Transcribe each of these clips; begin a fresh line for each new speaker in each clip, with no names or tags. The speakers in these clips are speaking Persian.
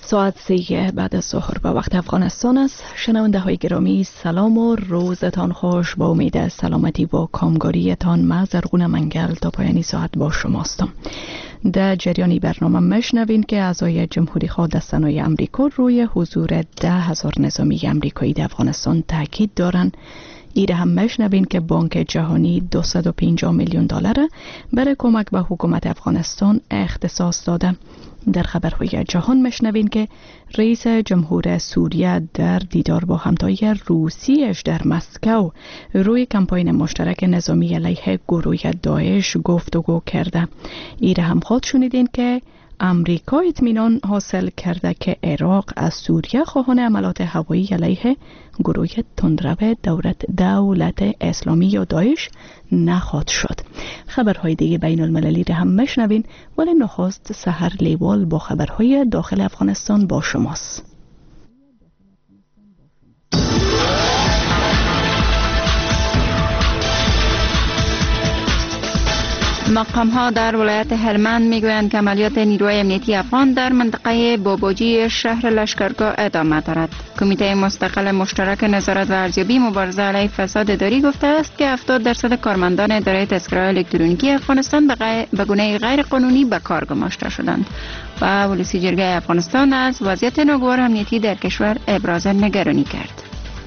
ساعت 3 بعد از ظهر به وقت افغانستان است. شنونده های گرامی، سلام و روزتان خوش. با امید سلامتی و کامگاریتان من زرغون منگل تا پایانی ساعت با شماستم. در جریانی برنامه مشنوین که اعضای جمهوری خواه دستانهای امریکا روی حضور 10,000 نظامی امریکایی در افغانستان تاکید دارند. ایره هم مشنوین که بانک جهانی 250 میلیون دلار برای کمک به حکومت افغانستان اختصاص داده. در خبرهای جهان مشنوین که رئیس جمهور سوریه در دیدار با همتای روسیش در مسکو روی کمپاین مشترک نظامی علیه گروه داعش گفتگو کرده. ایره هم خود شنیدین که امریکا اطمینان حاصل کرده که عراق از سوریه خواهان عملات هوایی علیه گروه تندرو دولت اسلامی یا داعش نخواهد شد. خبرهای دیگه بین المللی را هم مشنوین، ولی نخست سحر لیوال با خبرهای داخل افغانستان با شماست.
مقام‌ها در ولایت هلمند میگویند که عملیات نیروهای امنیتی افغان در منطقه باباجی شهر لشکرگاه ادامه دارد. کمیته مستقل مشترک نظارت و ارزیابی مبارزه علیه فساد اداری گفته است که 70% کارمندان اداره تذکره الکترونیکی افغانستان به گونه غیر قانونی به کار گماشته شدند و ولسی جرگه افغانستان از وضعیت ناگوار امنیتی در کشور ابراز نگرانی کرد.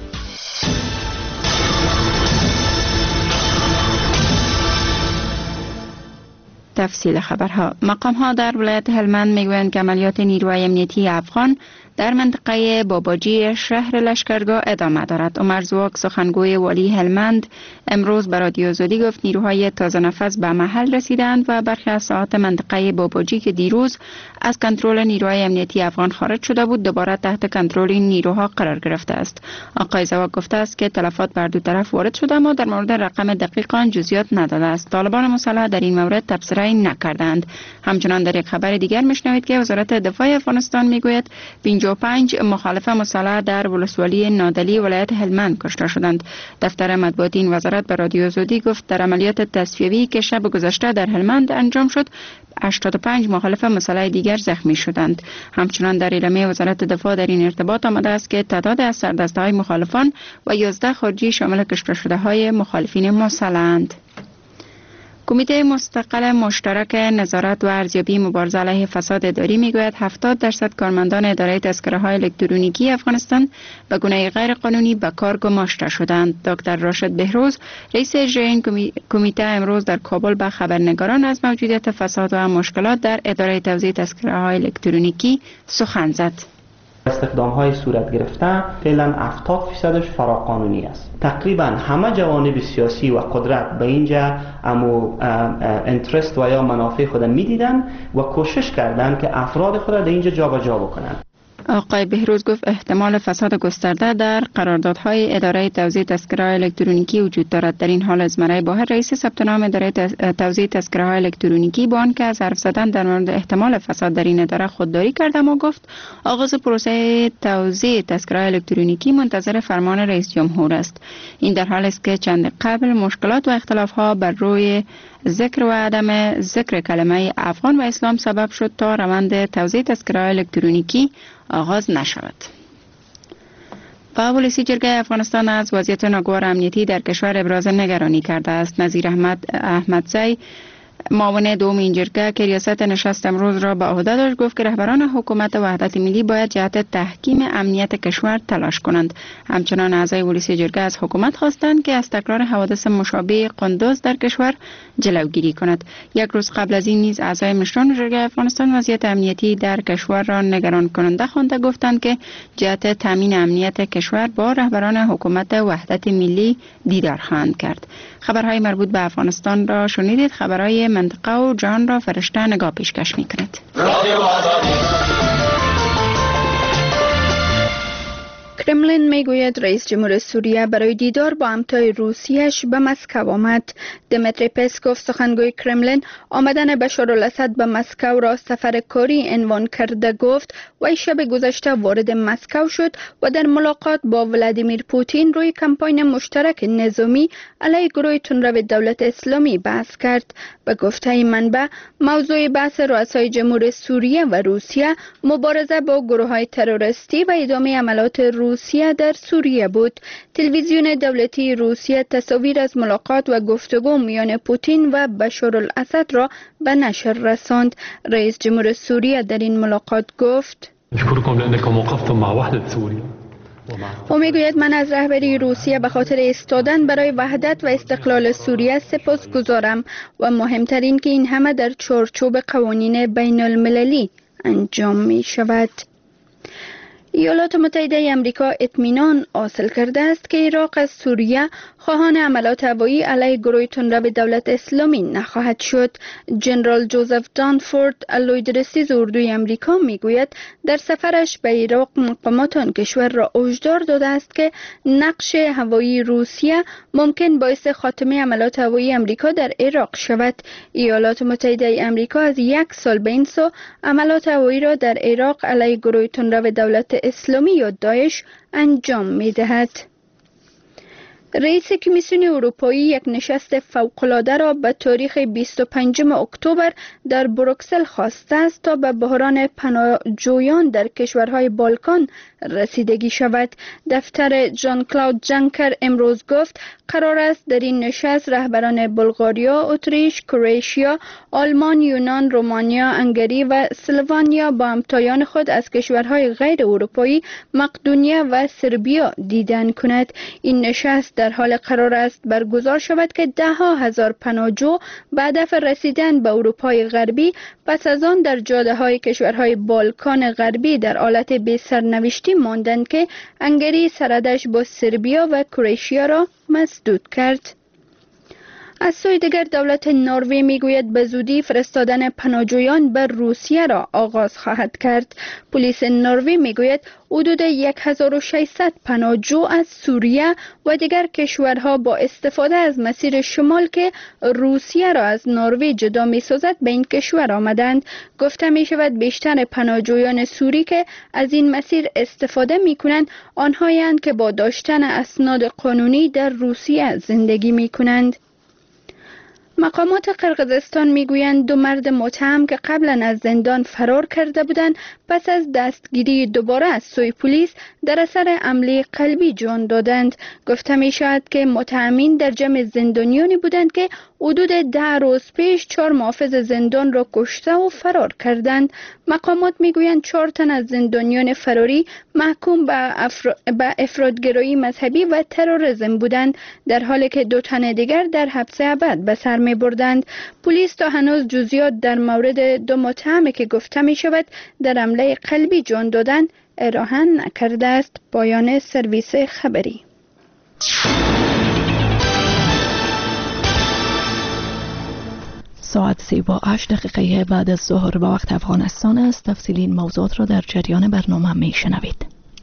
تفصیل خبرها. مقام‌ها در ولایت هلمند میگویند که عملیات نیروهای امنیتی افغان در منطقه باباجی شهر لشکرگاه ادامه دارد. عمر زواک سخنگوی والی هلمند امروز به رادیو زودی گفت نیروهای تازه نفس به محل رسیدند و برخی از ساحات منطقه باباجی که دیروز از کنترل نیروهای امنیتی افغان خارج شده بود دوباره تحت کنترل این نیروها قرار گرفته است. آقای زواک گفته است که تلفات بر دو طرف وارد شده اما در مورد رقم دقیق آن جزئیات نداده است. طالبان مسلح در این مورد تبصره نکردند. همچنان در یک خبر دیگر میشنوید که وزارت دفاع افغانستان میگوید 55 مخالف مسلح در ولسوالی نادلی ولایت هلمند کشته شدند. دفتر مطبوعاتی این وزارت به رادیو زودی گفت در عملیات تصفیه‌ای که شب گذشته در هلمند انجام شد 85 مخالف مسلح دیگر زخمی شدند. همچنان در اعلامیه وزارت دفاع در این ارتباط آمده است که تعداد از سردسته‌های مخالفان و 11 خارجی شامل کشته شده‌های مخالفین مسلح‌اند. کمیته مستقل مشترک نظارت و ارزیابی مبارزه علیه فساد اداری میگوید 70% کارمندان اداره تذکره‌های الکترونیکی افغانستان به گونه غیر قانونی به کار گماشته شدند. دکتر راشد بهروز رئیس اجرایی این کمیته امروز در کابل به خبرنگاران از موجودیت فساد و مشکلات در اداره توزیع تذکره‌های الکترونیکی سخن زد.
استخدام های صورت گرفته فعلا 70% فراقانونی است. تقریبا همه جوانب سیاسی و قدرت به اینجا انترست و یا منافع خود میدیدن و کوشش کردند که افراد خود در اینجا جابجا بکنند.
آقای بهروز گفت احتمال فساد گسترده در قراردادهای اداره توزیع تذکره‌های الکترونیکی وجود دارد. در این حال ازمرای باهر رئیس ثبت نام اداره توزیع تذکره‌های الکترونیکی با آنکه از حرف زدن در مورد احتمال فساد در این اداره خودداری کرد اما گفت آغاز پروسه توزیع تذکره‌های الکترونیکی منتظر فرمان رئیس جمهور است. این در حالی است که چند قبل مشکلات و اختلاف‌ها بر روی ذکر و عدم ذکر کلمه افغان و اسلام سبب شد تا روند توزیع تذکره‌های الکترونیکی آغاز نشود. ولسی جرگه افغانستان از وضعیت ناگوار امنیتی در کشور ابراز نگرانی کرده است. نظیر احمدزی معاون دوم این جرگه که ریاست نشست امروز را به عهده داشت گفت که رهبران حکومت وحدت ملی باید جهت تحکیم امنیت کشور تلاش کنند. همچنان اعضای ولسی جرگه از حکومت خواستند که از تکرار حوادث مشابه قندوز در کشور جلوگیری کند. یک روز قبل از این نیز اعضای مشران جرگه افغانستان وضعیت امنیتی در کشور را نگران کننده خوانده گفتند که جهت تامین امنیت کشور با رهبران حکومت وحدت ملی دیدار خواهند کرد. خبرهای مربوط به افغانستان را شنیدید. خبرهای منطقه و جهان را فرشته نگاه پیشکش می‌کند. کرملین میگوید رئیس جمهور سوریه برای دیدار با همتای روسیه‌اش به مسکو آمد. دمیتری پسکوف سخنگوی کرملین آمدن بشارالاسد به مسکو را سفر کاری عنوان کرده گفت و شب گذشته وارد مسکو شد و در ملاقات با ولادیمیر پوتین روی کمپاین مشترک نظامی علیه گروه تندرو دولت اسلامی بحث کرد. به گفته منبع موضوع بحث رؤسای جمهور سوریه و روسیه مبارزه با گروه‌های تروریستی و ادامه عملیات روسیه در سوریه بود. تلویزیون دولتی روسیه تصاویر از ملاقات و گفتگو میان پوتین و بشارالاسد را به نشر رساند. رئیس جمهور سوریه در این ملاقات گفت: او میگوید من از رهبری روسیه به خاطر ایستادن برای وحدت و استقلال سوریه سپاسگزارم و مهمترین که این همه در چارچوب قوانین بین المللی انجام می شود. ایالات متحده آمریکا اطمینان حاصل کرده است که عراق از سوریه خواهان عملیات هوایی علیه گروه تندرو دولت اسلامی نخواهد شد. جنرال جوزف دانفورد لویدرسیز اردوی آمریکا میگوید در سفرش به عراق مقامات آن کشور را هشدار داده است که نقش هوایی روسیه ممکن باعث خاتمه عملیات هوایی آمریکا در عراق شود. ایالات متحده آمریکا از یک سال به این سو عملیات هوایی را در عراق علیه گروه تندرو دولت اسلامی یا داعش انجام می‌دهد. رئیس کمیسیون اروپایی یک نشست فوق‌العاده را به تاریخ 25 اکتبر در بروکسل خواسته است تا به بحران پناهجویان در کشورهای بالکان رسیدگی شود. دفتر ژان کلاود جنکر امروز گفت قرار است در این نشست رهبران بلغاریا، اتریش، کرواتیا، آلمان، یونان، رومانیا، هنگری و اسلوونیا با همتایان خود از کشورهای غیر اروپایی مقدونیه و سربیا دیدن کند. این نشست در حال قرار است برگزار شود که ده‌ها هزار پناهجو به هدف رسیدن به اروپای غربی پس از آن در جاده‌های کشورهای بالکان غربی در حالت بی سرنوشتی ماندند که هنگری سرحدش با سربیا و کرواتیا را مسدود کرد. از سوی دیگر دولت نروژ میگوید به زودی فرستادن پناهجویان به روسیه را آغاز خواهد کرد. پلیس نروژ میگوید حدود 1600 پناهجو از سوریه و دیگر کشورها با استفاده از مسیر شمال که روسیه را از نروژ جدا می‌سازد به این کشور آمدند. گفته می‌شود بیشتر پناهجویان سوری که از این مسیر استفاده می‌کنند آنهایند که با داشتن اسناد قانونی در روسیه زندگی می‌کنند. مقامات قرقیزستان میگویند دو مرد متهم که قبلا از زندان فرار کرده بودند پس از دستگیری دوباره از سوی پلیس در اثر حمله قلبی جان دادند. گفته می شود که متهمین در جمع زندانیانی بودند که حدود 10 روز پیش 4 محافظ زندان را کشته و فرار کردند. مقامات میگویند 4 تن از زندانیان فراری محکوم به افراطگرایی مذهبی و تروریسم بودند، در حالی که 2 تن دیگر در حبس ابد به سر می بردند. پلیس تا هنوز جزئیات در مورد 2 متهم که گفته می شود در حمله قلبی جان دادن ارائه نکرده است. پایان سرویس خبری.
ساعت 3:08 بعد از ظهر به وقت افغانستان است. تفصیل این موضوعات را در جریان برنامه می شنوید.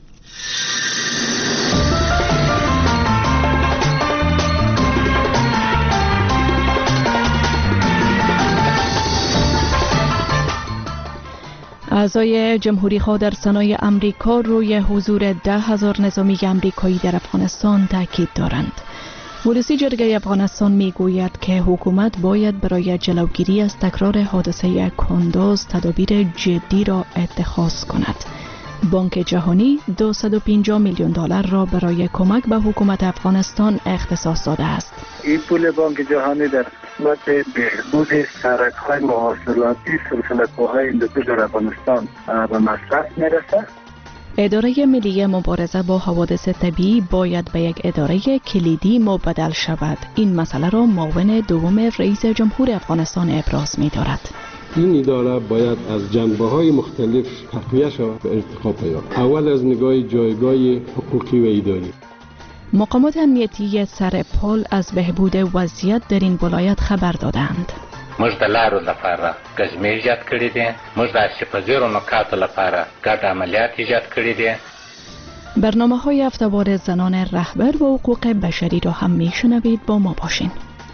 اعضای جمهوری خواه در سنای امریکا روی حضور 10,000 نظامی امریکایی در افغانستان تاکید دارند. ورسی جرگه افغانستان می گوید که حکومت باید برای جلوگیری از تکرار حادثه کندوز تدابیر جدی را اتخاذ کند. بانک جهانی $250 میلیون را برای کمک به حکومت افغانستان اختصاص داده است.
این پول بانک جهانی در خدمت بهبود سرک‌های مواصلاتی سلسله‌های اندوزی در افغانستان به مصرف میرسد.
اداره ملی مبارزه با حوادث طبیعی باید به یک اداره کلیدی مبدل شود. این مسئله را معاون دوم رئیس جمهور افغانستان ابراز می دارد.
این اداره باید از جنبه‌های مختلف تقویه شود و ارتقا پیابد. اول از نگاه جایگاه حقوقی و اداری.
مقامات امنیتی سرپل از بهبود وضعیت در این ولایت خبر دادند.
موږ د لارو لپاره ګزمې ایجاد کړي دي، موږ د آسیب پذیرو نکاتو لپاره ګډ عملیات ایجاد کړي دي.
برنامه‌های هفته‌وار زنان رهبر و حقوق بشری را هم میشنوید. با ما باشین.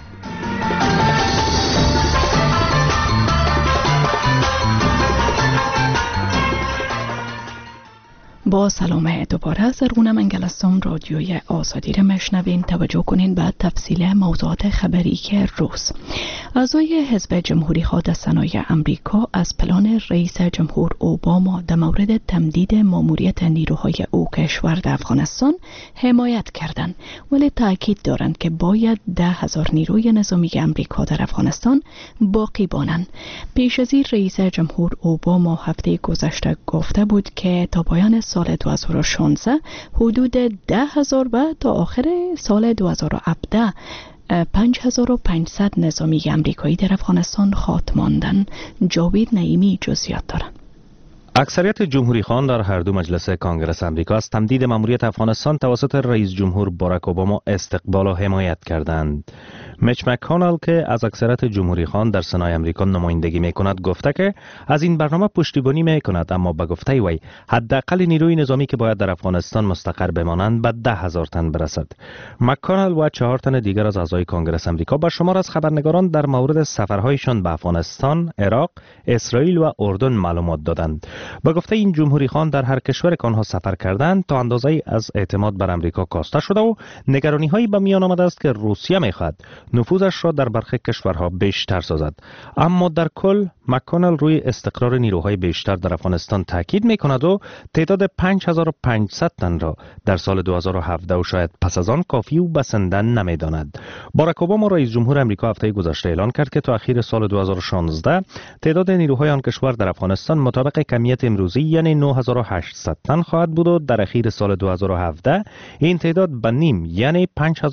با سلام دوباره زرغونه منگل هستم. رادیوی آزادی را میشنوین. توجه کنین به تفصیل موضوعات خبری که روز اعضای حزب جمهوری خواه در سنای امریکا از پلان رئیس جمهور اوباما در مورد تمدید ماموریت نیروهای او کشور در افغانستان حمایت کردند، ولی تاکید دارند که باید 10,000 نیروی نظامی امریکا در افغانستان باقی مانند. پیش از این رئیس جمهور اوباما هفته گذشته گفته بود که تا پایان سال 2016 حدود 10,000 و تا آخر سال 2017 5,500 نظامی امریکایی در افغانستان خواهد ماندند. جاوید نعیمی جزئیات دارد.
اکثریت جمهوری خوان در هر دو مجلس کانگرس امریکا از تمدید ماموریت افغانستان توسط رئیس جمهور باراک اوباما استقبال و حمایت کردند. میچ مک‌کانل که از اکثریت جمهوری خوان در سنای امریکا نمایندگی میکند گفته که از این برنامه پشتیبانی میکند، اما به گفته وی حداقل نیروی نظامی که باید در افغانستان مستقر بمانند به 10,000 تن برسد. مک‌کانل و 4 تن دیگر از اعضای کانگرس امریکا به شمار از خبرنگاران در مورد سفرهایشان به افغانستان، عراق، اسرائیل و اردن معلومات دادند. با گفته این جمهوری خوان در هر کشور که آنها سفر کردند تا اندازه‌ای از اعتماد بر امریکا کاسته شده و نگرانی‌هایی به میان آمده است که روسیه می‌خواهد نفوذش را در برخی کشورها بیشتر سازد. اما در کل مک‌کانل روی استقرار نیروهای بیشتر در افغانستان تاکید می‌کند و تعداد 5,500 تن را در سال 2017 و شاید پس از آن کافی و بسنده نمی‌داند. باراک اوباما رئیس جمهور امریکا هفته گذشته اعلان کرد که تا اخیر سال 2016 تعداد نیروهای آن کشور در افغانستان مطابق کمیت امروزی یعنی 9,800 تن خواهد بود و در اخیر سال 2017 این تعداد به نیم یعنی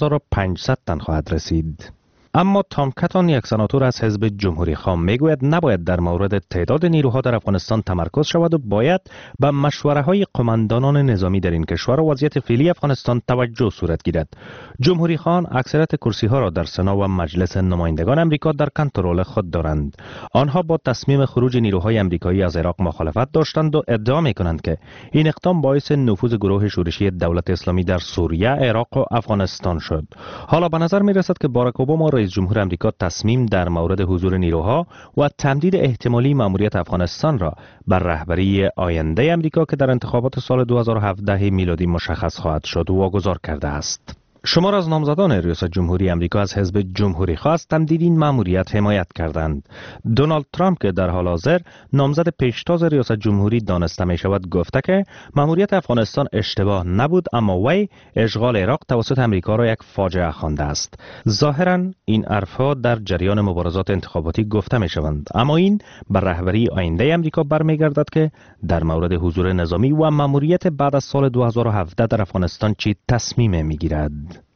5,500 تن خواهد رسید. اما تام کاتون یک سناتور از حزب جمهوری خواه میگوید نباید در مورد تعداد نیروها در افغانستان تمرکز شود و باید به مشوره های قماندانان نظامی در این کشور و وضعیت فعلی افغانستان توجه صورت گیرد. جمهوری خواه اکثریت کرسی ها را در سنا و مجلس نمایندگان امریکا در کنترل خود دارند. آنها با تصمیم خروج نیروهای امریکایی از عراق مخالفت داشتند و ادعا میکنند که این اقدام باعث نفوذ گروه شورشی دولت اسلامی در سوریه، عراق و افغانستان شد. حالا به نظر میرسد که باراک اوباما رئیس جمهور امریکا تصمیم در مورد حضور نیروها و تمدید احتمالی ماموریت افغانستان را بر رهبری آینده امریکا که در انتخابات سال 2017 میلادی مشخص خواهد شد واگذار کرده است. شمار از نامزدان ریاست جمهوری امریکا از حزب جمهوری خواه از تمدید این ماموریت حمایت کردند. دونالد ترامپ که در حال حاضر نامزد پیشتاز ریاست جمهوری دانسته می شود گفته که ماموریت افغانستان اشتباه نبود، اما وی اشغال عراق توسط امریکا را یک فاجعه خوانده است. ظاهرا این حرفها در جریان مبارزات انتخاباتی گفته می شوند، اما این بر رهبری آینده امریکا برمیگردد که در مورد حضور نظامی و ماموریت بعد از سال 2017 در افغانستان چی تصمیم می گیرد.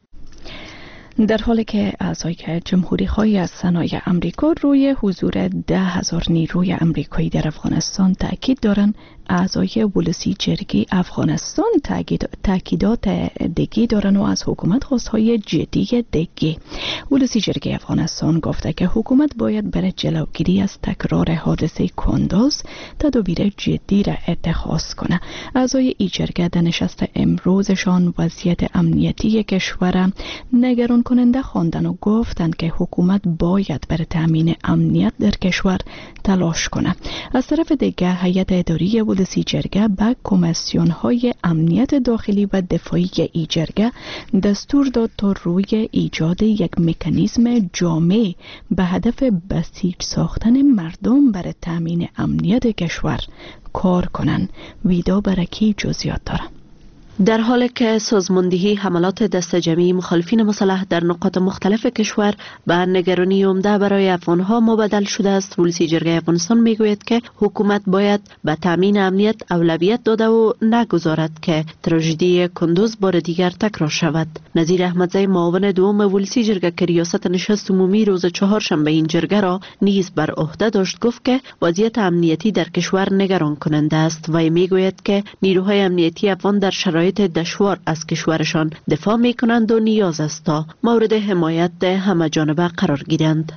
در حالی که اعضای جمهوری خواهی از سنای امریکا روی حضور 10,000 نیروی امریکایی در افغانستان تاکید دارند، اعضای ولسی جرگه افغانستان تاکیدات دیگه دارن و از حکومت خواستهای جدی دیگه. ولسی جرگه افغانستان گفته که حکومت باید برای جلوگیری از تکرار حادثه کندوز تدابیر جدی را اتخاذ کنه. اعضای این جرگه در نشست امروزشان وضعیت امنیتی کشور نگران کننده خواندن و گفتند که حکومت باید برای تامین امنیت در کشور تلاش کنه. از طرف دیگه هیئت اداری ولسی جرگه به کمیسیون‌های امنیت داخلی و دفاعی ای جرگه دستور داد تا روی ایجاد یک مکانیزم جامع به هدف بسیج ساختن مردم برای تامین امنیت کشور کار کنند. ویدا برکی جزئیات داره.
در حالی که سازماندهی حملات دست جمعی مخالفین مسلح در نقاط مختلف کشور به نگرانی عمده برای افغانها مبدل شده است، ولسی جرگه افغانستان میگوید که حکومت باید به تامین امنیت اولویت داده و نگذارد که تراژدی کندوز بار دیگر تکرار شود. نظیر احمدزی معاون دوم ولسی جرگه که ریاست نشست عمومی روز چهارشنبه این جرگه را نیز بر عهده داشت گفت که وضعیت امنیتی در کشور نگران کننده است و میگوید که نیروهای امنیتی افغان در شرایط شرایط دشوار از کشورشان دفاع می کنند و نیاز است تا مورد حمایت همه جانبه قرار گیرند.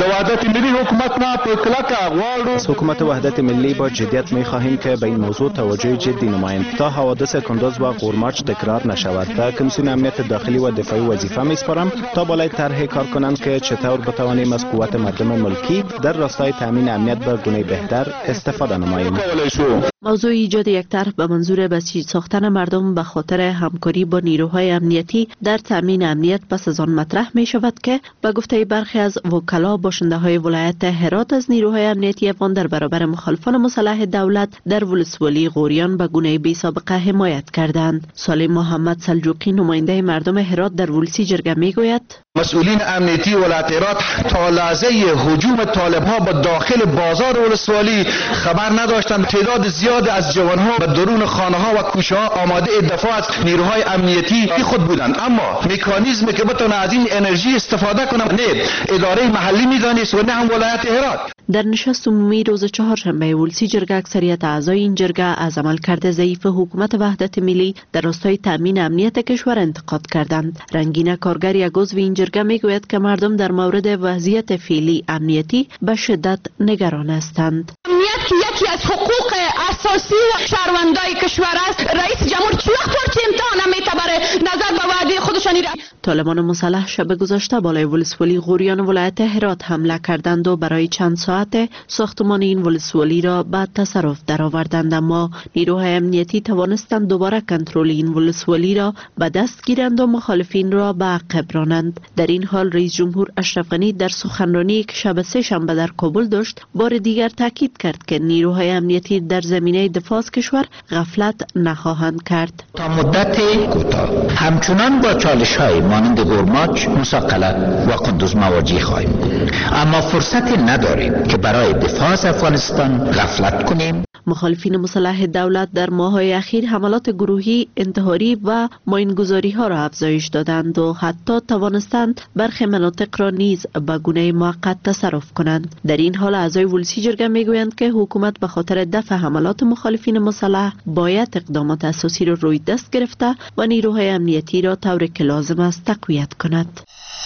از حکومت وحدت ملی با جدیت می خواهیم که به این موضوع توجه جدی نمایند تا حوادث کندوز و قورماچ تکرار نشود. به کمیسیون امنیت داخلی و دفاعی وظیفه می سپارم تا بالای طرح کار کنند که چطور بتوانیم از قوت مردم ملکی در راستای تامین امنیت به گونه بهتر استفاده نماییم.
موضوع ایجاد یک طرح به منظور بسیج ساختن مردم به خاطر همکاری با نیروهای امنیتی در تامین امنیت پس از آن مطرح می شود که به گفته برخی از وکلا باشنده های ولایت هرات از نیروهای امنیتی افغان در برابر مخالفان مسلح دولت در ولسوالی غوریان به گونه بی سابقه حمایت کردند. سالم محمد سلجوقی نماینده مردم هرات در ولسی جرگه می گوید
مسئولین امنیتی ولایت هرات تا لحظه هجوم طالب ها به داخل بازار ولسوالی خبر نداشتند. تعداد زیاد از جوان ها به درون خانه ها و کوچه ها آماده دفاع از نیروهای امنیتی خود بودند، اما مکانیزمی که بتونه از این انرژی استفاده کنه نه اداره محلی میدانست و نه هم ولایت هرات.
در نشست عمومی روز چهارشنبه ولسی جرگه اکثریت اعضای این جرگه از عملکرد ضعیف حکومت وحدت ملی در راستای تامین امنیت کشور انتقاد کردند. رنگین کارگر یک عضو این جرگه میگوید که مردم در مورد وضعیت فعلی امنیتی به شدت نگران هستند.
امنیت که یکی از حقوق اساسی و شهروندای کشور است، رئیس جمهور چه وقت امتحان میتبره نظر به وعده خودشانی را.
طالبان مسلح شب گذشته بالای ولسوالی غوریان ولایت هرات حمله کردند و برای چند ساعت ساختمان این ولسوالی را به تصرف درآوردند، اما نیروهای امنیتی توانستند دوباره کنترل این ولسوالی را به دست گیرند و مخالفین را به عقب رانند. در این حال رئیس جمهور اشرف غنی در سخنرانی که شب سه شنبه در کابل داشت بار دیگر تاکید کرد که نیروهای امنیتی در زمینه دفاع از کشور غفلت نخواهند کرد.
تا مدت کوتاه همچنان با چالش‌های مانند قورماچ، مساقلت و قندوز مواجه خواهیم بود، اما فرصت نداریم که برای دفاع از افغانستان غفلت کنیم.
مخالفین مسلح دولت در ماه‌های اخیر حملات گروهی، انتحاری و ماینگذاری ها را افزایش دادند و حتی توانستند برخی مناطق را نیز به گونه موقت تصرف کنند. در این حال اعضای ولسی جرگه میگویند که حکومت به خاطر دفع حملات مخالفین مسلح باید اقدامات اساسی را روی دست گرفته و نیروهای امنیتی را طوری که لازم است تقویت کند.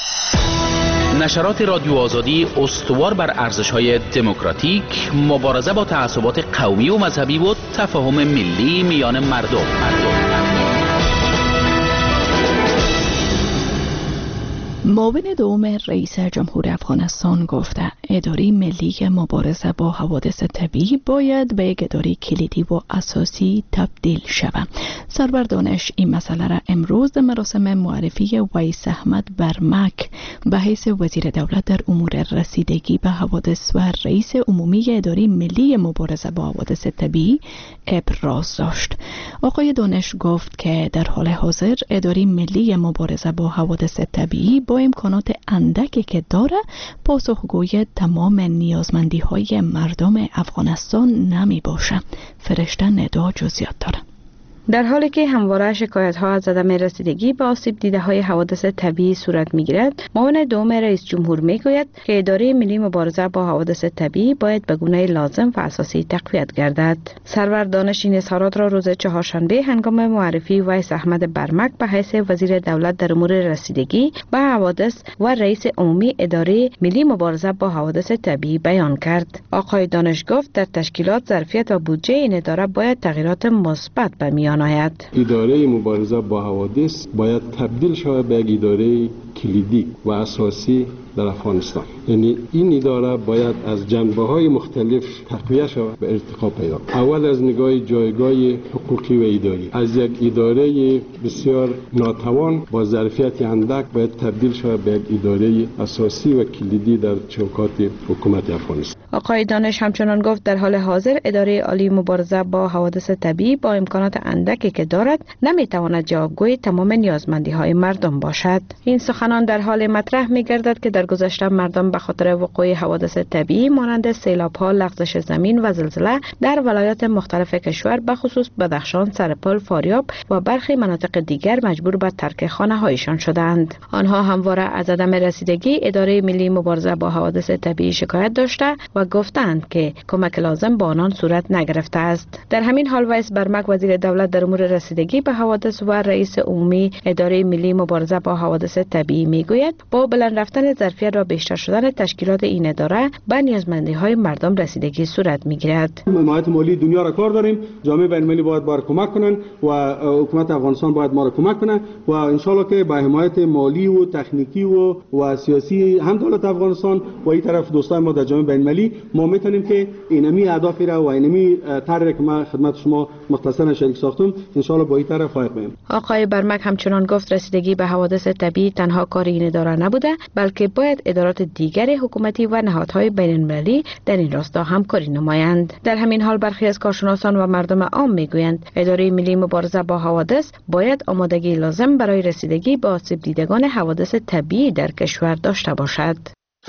نشرات رادیو آزادی استوار بر ارزش‌های دموکراتیک، مبارزه با تعصبات قومی و مذهبی و تفاهم ملی میان مردم.
معاون دوم رئیس جمهور افغانستان گفته اداره ملی مبارزه با حوادث طبیعی باید به یک اداره کلیدی و اساسی تبدیل شود. سرور دانش این مسئله را امروز در مراسم معرفی ویس احمد برمک به حیث وزیر دولت در امور رسیدگی به حوادث و رئیس عمومی اداره ملی مبارزه با حوادث طبیعی ابراز داشت. آقای دانش گفت که در حال حاضر اداره ملی مبارزه با حوادث طبیعی با امکانات اندکی که داره پاسخگوی تمام نیازمندی های مردم افغانستان نمی باشه. فرشته ندا جزئیات داره.
در حالی که همواره شکایت‌ها از عدم رسیدگی به آسیب دیده های حوادث طبیعی صورت می‌گیرد، معاون دوم رئیس جمهور می‌گوید که اداره ملی مبارزه با حوادث طبیعی باید به گونه لازم و اساسی تقویت گردد. سرور دانش این اظهارات را روز چهارشنبه هنگام معرفی ویس احمد برمک به حیث وزیر دولت در امور رسیدگی به حوادث و رئیس عمومی اداره ملی مبارزه با حوادث طبیعی بیان کرد. آقای دانش گفت در تشکیلات، ظرفیت و بودجه این اداره باید تغییرات مثبت به میان آید.
اداره مبارزه با حوادث باید تبدیل شود به یک اداره کلیدی و اساسی در افغانستان. یعنی این اداره باید از جنبه‌های مختلف تقویت شود به ارتقا پیدا. اول از نگاه جایگاه حقوقی و اداری، از یک اداره بسیار ناتوان با ظرفیت اندک باید تبدیل شود به یک اداره اساسی و کلیدی در چوکات حکومت افغانستان.
آقای دانش همچنان گفت در حال حاضر اداره عالی مبارزه با حوادث طبیعی با امکانات اندکی که دارد نمیتواند جوابگوی تمام نیازمندی‌های مردم باشد. این سخنان در حال مطرح می‌گردد که در گذشته مردم به خاطر وقوع حوادث طبیعی مانند سیلاب‌ها، لغزش زمین و زلزله در ولایات مختلف کشور به خصوص بدخشان، سرپل، فاریاب و برخی مناطق دیگر مجبور به ترک خانه‌هایشان شدند. آنها همواره از عدم رسیدگی اداره ملی مبارزه با حوادث طبیعی شکایت داشته و گفتند که کمک لازم با آنان صورت نگرفته است. در همین حال ویس برمک وزیر دولت در امور رسیدگی به حوادث و رئیس عمومی اداره ملی مبارزه با حوادث طبیعی میگوید با بلند رفتن ظرفیت و بیشتر شدن تشکیلات این اداره به نیازمندی‌های مردم رسیدگی صورت میگیرد.
حمایت مالی دنیا را کار داریم، جامعه بین‌المللی باید بار کمک کنن و حکومت افغانستان باید ما را کمک کنه و ان شاء الله که با حمایت مالی و تکنیکی و سیاسی هم دولت افغانستان و این طرف دوستان ما در جامعه بین‌المللی ما میتونیم که اینمی اهداف را و اینمی طرحی که ما خدمت شما مختصرا شریک ساختم ان شاء الله با این طرف فائق بیم.
آقای برمک همچنان گفت رسیدگی به حوادث طبیعی تنها کار این اداره نبوده بلکه باید ادارات دیگر حکومتی و نهادهای بین‌المللی در این راستا همکاری نمایند. در همین حال برخی از کارشناسان و مردم عام میگویند اداره ملی مبارزه با حوادث باید آمادگی لازم برای رسیدگی به آسیب دیدگان حوادث طبیعی در کشور داشته باشد.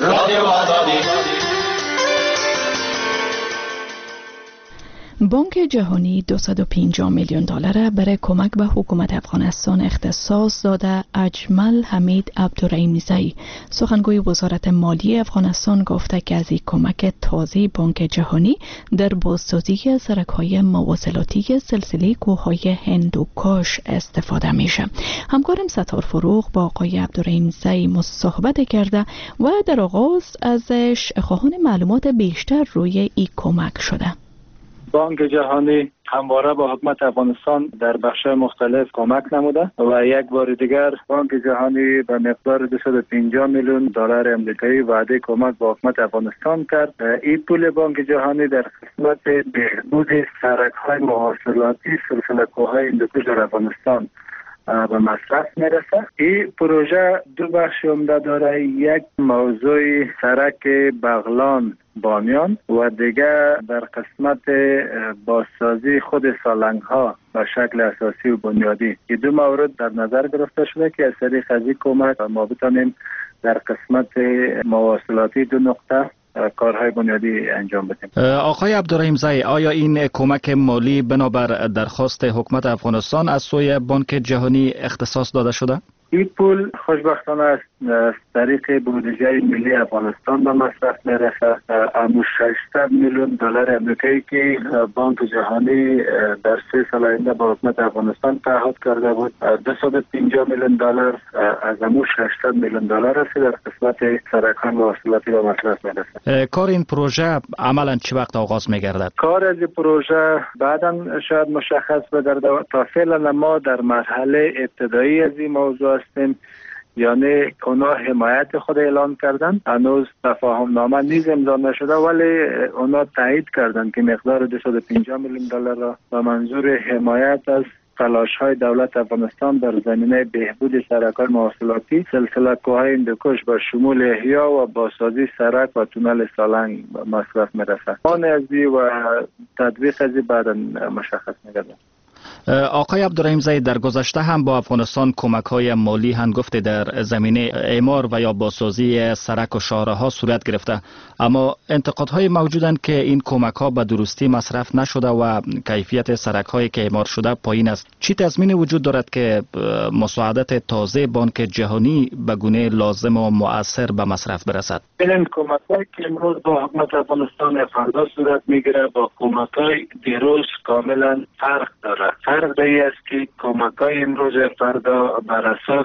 بانک جهانی 250 میلیون دلار برای کمک به حکومت افغانستان اختصاص داده. اجمل حمید عبدالرحیم‌زئی سخنگوی وزارت مالی افغانستان گفته که از این کمک تازه بانک جهانی در بازسازی سرک‌های مواصلاتی سلسله کوههای هندوکش استفاده میشه. همکارم ستار فروغ با آقای عبدالرحیم‌زئی مصاحبت کرده و در آغاز ازش خواهان معلومات بیشتر روی این کمک شده.
بانک جهانی همواره با حکومت افغانستان در بخش‌های مختلف کمک نموده و یک بار دیگر بانک جهانی به مقدار 250 میلیون دلار آمریکایی وعده کمک با حکومت افغانستان کرد. این پول بانک جهانی در قسمت بهبود سرک‌های مواصلاتی سلسله کوههای هندوکش در افغانستان به مصرف میرسه. این پروژه دو بخش عمده داره. یک موضوع سرک بغلان بامیان و دیگه در قسمت بازسازی خود سالنگ ها به شکل اساسی و بنیادی. این دو مورد در نظر گرفته شده که از طریق از این کمک ما بتونیم در قسمت مواصلاتی دو نقطه کارهای بنیادی انجام بدیم.
آقای عبدالرحیم‌زئی، آیا این کمک مالی بنابر درخواست حکومت افغانستان از سوی بانک جهانی اختصاص داده شده؟
این پول خوشبختانه از طریق بودجه ملی افغانستان به مصرف میرسه. اما 600 میلیون دلار آمریکایی که بانک جهانی در 3 سال آینده با حکومت افغانستان تعهد کرده بود، 250 میلیون دلار از امو 600 میلیون دلار است در قسمت سرک‌های مواصلاتی به مصرف میرسه.
کار این پروژه عملا چه وقت آغاز میگردد؟
کار از این پروژه بعدا شاید مشخص بگرده. تا فعلا ما در مرحله ابتدایی از این موضوع هستیم، یعنی اونا حمایت خود اعلان کردن، هنوز تفاهم نامه نیز امضا نشده، ولی اونا تایید کردن که مقدار 250 میلیون دلار را به منظور حمایت از تلاش‌های دولت افغانستان در زمینه بهبود سرک‌های مواصلاتی سلسله کوههای هندوکش با شمول احیا و بازسازی سرک و تونل سالنگ مصرف میرسه. آن ازی و تطبیق ازی بعدا مشخص می‌گردد.
آقای عبدالرحیم‌زئی، در گذشته هم با افغانستان کمک‌های مالی هنگفته در زمینه اعمار و یا بازسازی سرک و شاهراه‌ها صورت گرفته، اما انتقادهای موجودند که این کمک‌ها به درستی مصرف نشده و کیفیت سرک‌هایی که اعمار شده پایین است. چی تضمینی وجود دارد که مساعدت تازه بانک جهانی به گونه لازم و مؤثر به مصرف برسد؟
این کمک‌هایی که امروز با حکومت افغانستان فردا صورت می‌گیره با کمک‌های دیروز کاملا فرق دارد. فرق دیگه است که کمک‌های امروز فردا بر اساس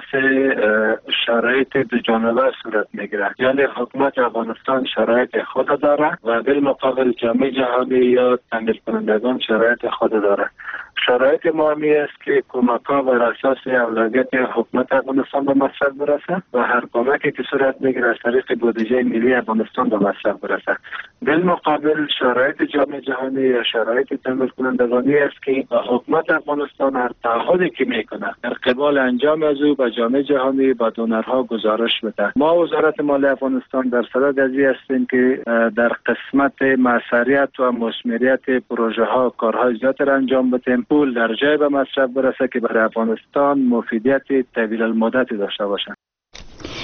شرایط دو جانبه صورت میگیره، یعنی حکومت افغانستان شرایط خود داره و بالمقابل جامعه جهانی یا تمویل کنندگان شرایط خود داره. شرایط ما می است که کمک‌ها بر اساس اولویت حکومت افغانستان به مصرف برسه و هر کمکی که صورت میگیره از طریق بودجه ملی افغانستان به مصرف برسه. بالمقابل شرایط جامعه جهانی یا شرایط تمویل کنندگانی است که حکومت افغانستان هر تعهدی که میکنه در قبال انجام از او به جامعه جهانی با دونرها گزارش بده. ما وزارت مالی افغانستان در صدد از این هستیم که در قسمت موثریت و مثمریت پروژه ها کارهای زیاد را انجام بدیم، پول در جای به مصرف برسه که برای افغانستان مفیدیت طویل المدت داشته باشه.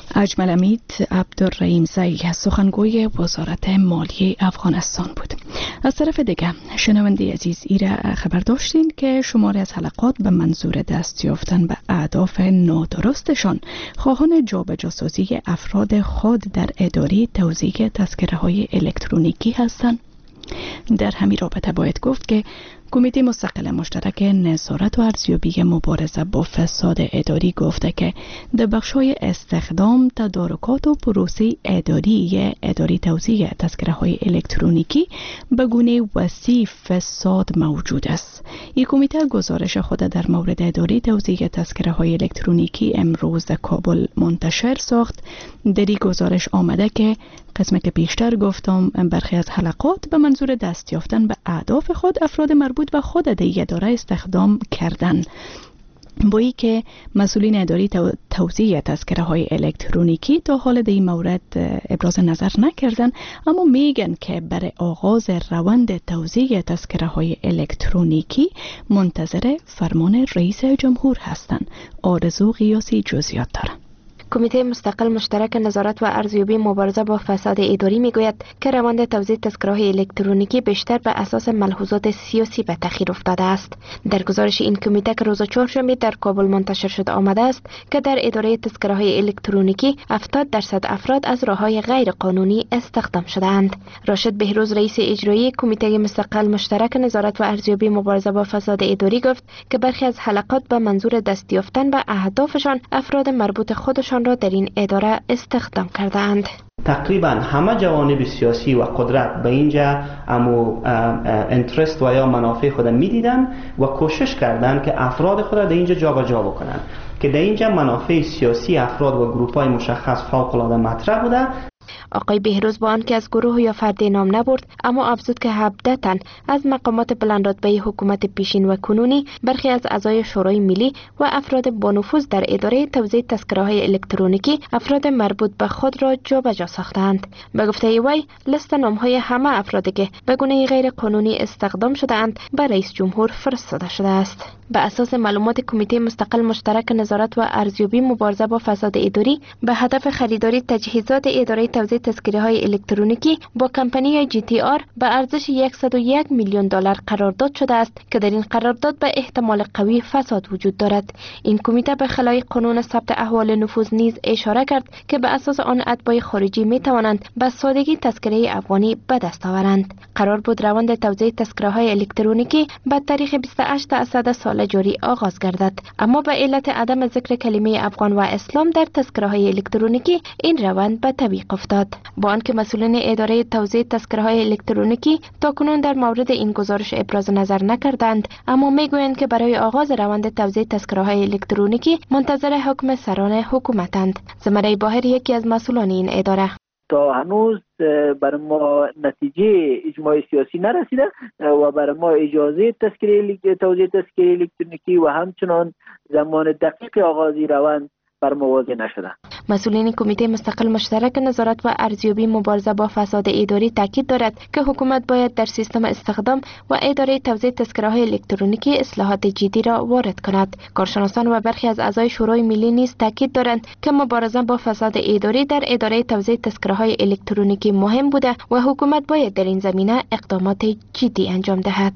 اجمل امید عبدالرحیم زی سخنگوی وزارت مالیه افغانستان بود. از طرف دیگر شنونده عزیز ایره خبر داشتین که شماری از حلقات به منظور دست یافتن به اهداف نادرستشان خواهان جابجاسازی افراد خود در اداره توزیع تذکره های الکترونیکی هستند. در همین رابطه باید گفت که کمیته مستقل مشترک نظارت و ارزیابی مبارزه با فساد اداری گفته که در بخش‌های استخدام، تدارکات و پروسه اداری توزیع تذکره های الکترونیکی به گونه وسیع فساد موجود است. این کمیته گزارش خود در مورد اداری توزیع تذکره های الکترونیکی امروز در کابل منتشر ساخت. در این گزارش آمده که قسمت که بیشتر گفتم برخی از حلقات به منظور دست یافتن به اهداف خود افراد مربوط به خود دیگه اداره استخدام کردن. با ای که مسئولین اداری توزیع تذکره های الکترونیکی تا حال در این مورد ابراز نظر نکردن، اما میگن که برای آغاز روند توزیع تذکره های الکترونیکی منتظر فرمان رئیس جمهور هستند. آرزو قیاسی جزئیات داره.
کمیته مستقل مشترک نظارت و ارزیابی مبارزه با فساد اداری میگوید که روند توزیع تذکره‌های الکترونیکی بیشتر به اساس ملحوظات سیاسی به تأخیر افتاده است. در گزارش این کمیته که روز چهارشنبه در کابل منتشر شده آمده است که در اداره تذکره‌های الکترونیکی 70% افراد از راه‌های غیر قانونی استخدام شده‌اند. راشد بهروز رئیس اجرایی کمیته مستقل مشترک نظارت و ارزیابی مبارزه با فساد اداری گفت که برخی از حلقات به منظور دست یافتن به اهدافشان افراد مربوط خودشان را در این اداره استخدام کرده اند.
تقریبا همه جوانب سیاسی و قدرت به اینجا انترست و یا منافع خود میدیدن و کوشش کردن که افراد خود در اینجا جابجا بکنن که در اینجا منافع سیاسی افراد و گروه‌های مشخص فوق العاده مطرح بوده.
آقای بهروز با آنکه از گروه یا فردی نام نبرد، اما افزود که 17 تن از مقامات بلندرتبه حکومت پیشین و کنونی، برخی از اعضای شورای ملی و افراد با نفوذ در اداره توزیع تذکره‌های الکترونیکی افراد مربوط به خود را جابجا ساختند. به گفته وی لیست نام‌های همه افرادی که به گونه غیر قانونی استخدام شده‌اند به رئیس جمهور فرستاده شده است. به اساس معلومات کمیته مستقل مشترک نظارت و ارزیابی مبارزه با فساد اداری، به هدف خریداری تجهیزات اداره توزیع تذکره‌های الکترونیکی با کمپانی GTR به ارزش 101 میلیون دلار قرارداد شده است که در این قرارداد به احتمال قوی فساد وجود دارد. این کمیته به خلای قانون ثبت احوال نفوذ نیز اشاره کرد که به اساس آن اتباع خارجی می توانند به سادگی تذکره افغانی به دست آورند. قرار بود روند توزیع تذکره‌های الکترونیکی به تاریخ 28 اسد سال جاری آغاز گردد، اما به علت عدم ذکر کلمه افغان و اسلام در تذکره‌های الکترونیکی این روند به تعویق افتاد. با آنکه مسئولین اداره توزیع تذکره‌های الکترونیکی تاکنون در مورد این گزارش ابراز نظر نکردند، اما میگویند که برای آغاز روند توزیع تذکره‌های الکترونیکی منتظر حکم سران حکومتند. زمره باهر یکی از مسئولان این اداره:
تا هنوز برای ما نتیجه اجماع سیاسی نرسیده و برای ما اجازه توزیع تذکره الکترونیکی و همچنان زمان دقیق آغازی روند بر مواضع نشده.
مسئولین کمیته مستقل مشترک نظارت و ارزیابی مبارزه با فساد اداری تاکید دارد که حکومت باید در سیستم استخدام و اداره توزیع تذکره‌های الکترونیکی اصلاحات جدی را وارد کند. کارشناسان و برخی از اعضای شورای ملی نیز تاکید دارند که مبارزه با فساد اداری در اداره توزیع تذکره‌های الکترونیکی مهم بوده و حکومت باید در این زمینه اقدامات جدی انجام دهد.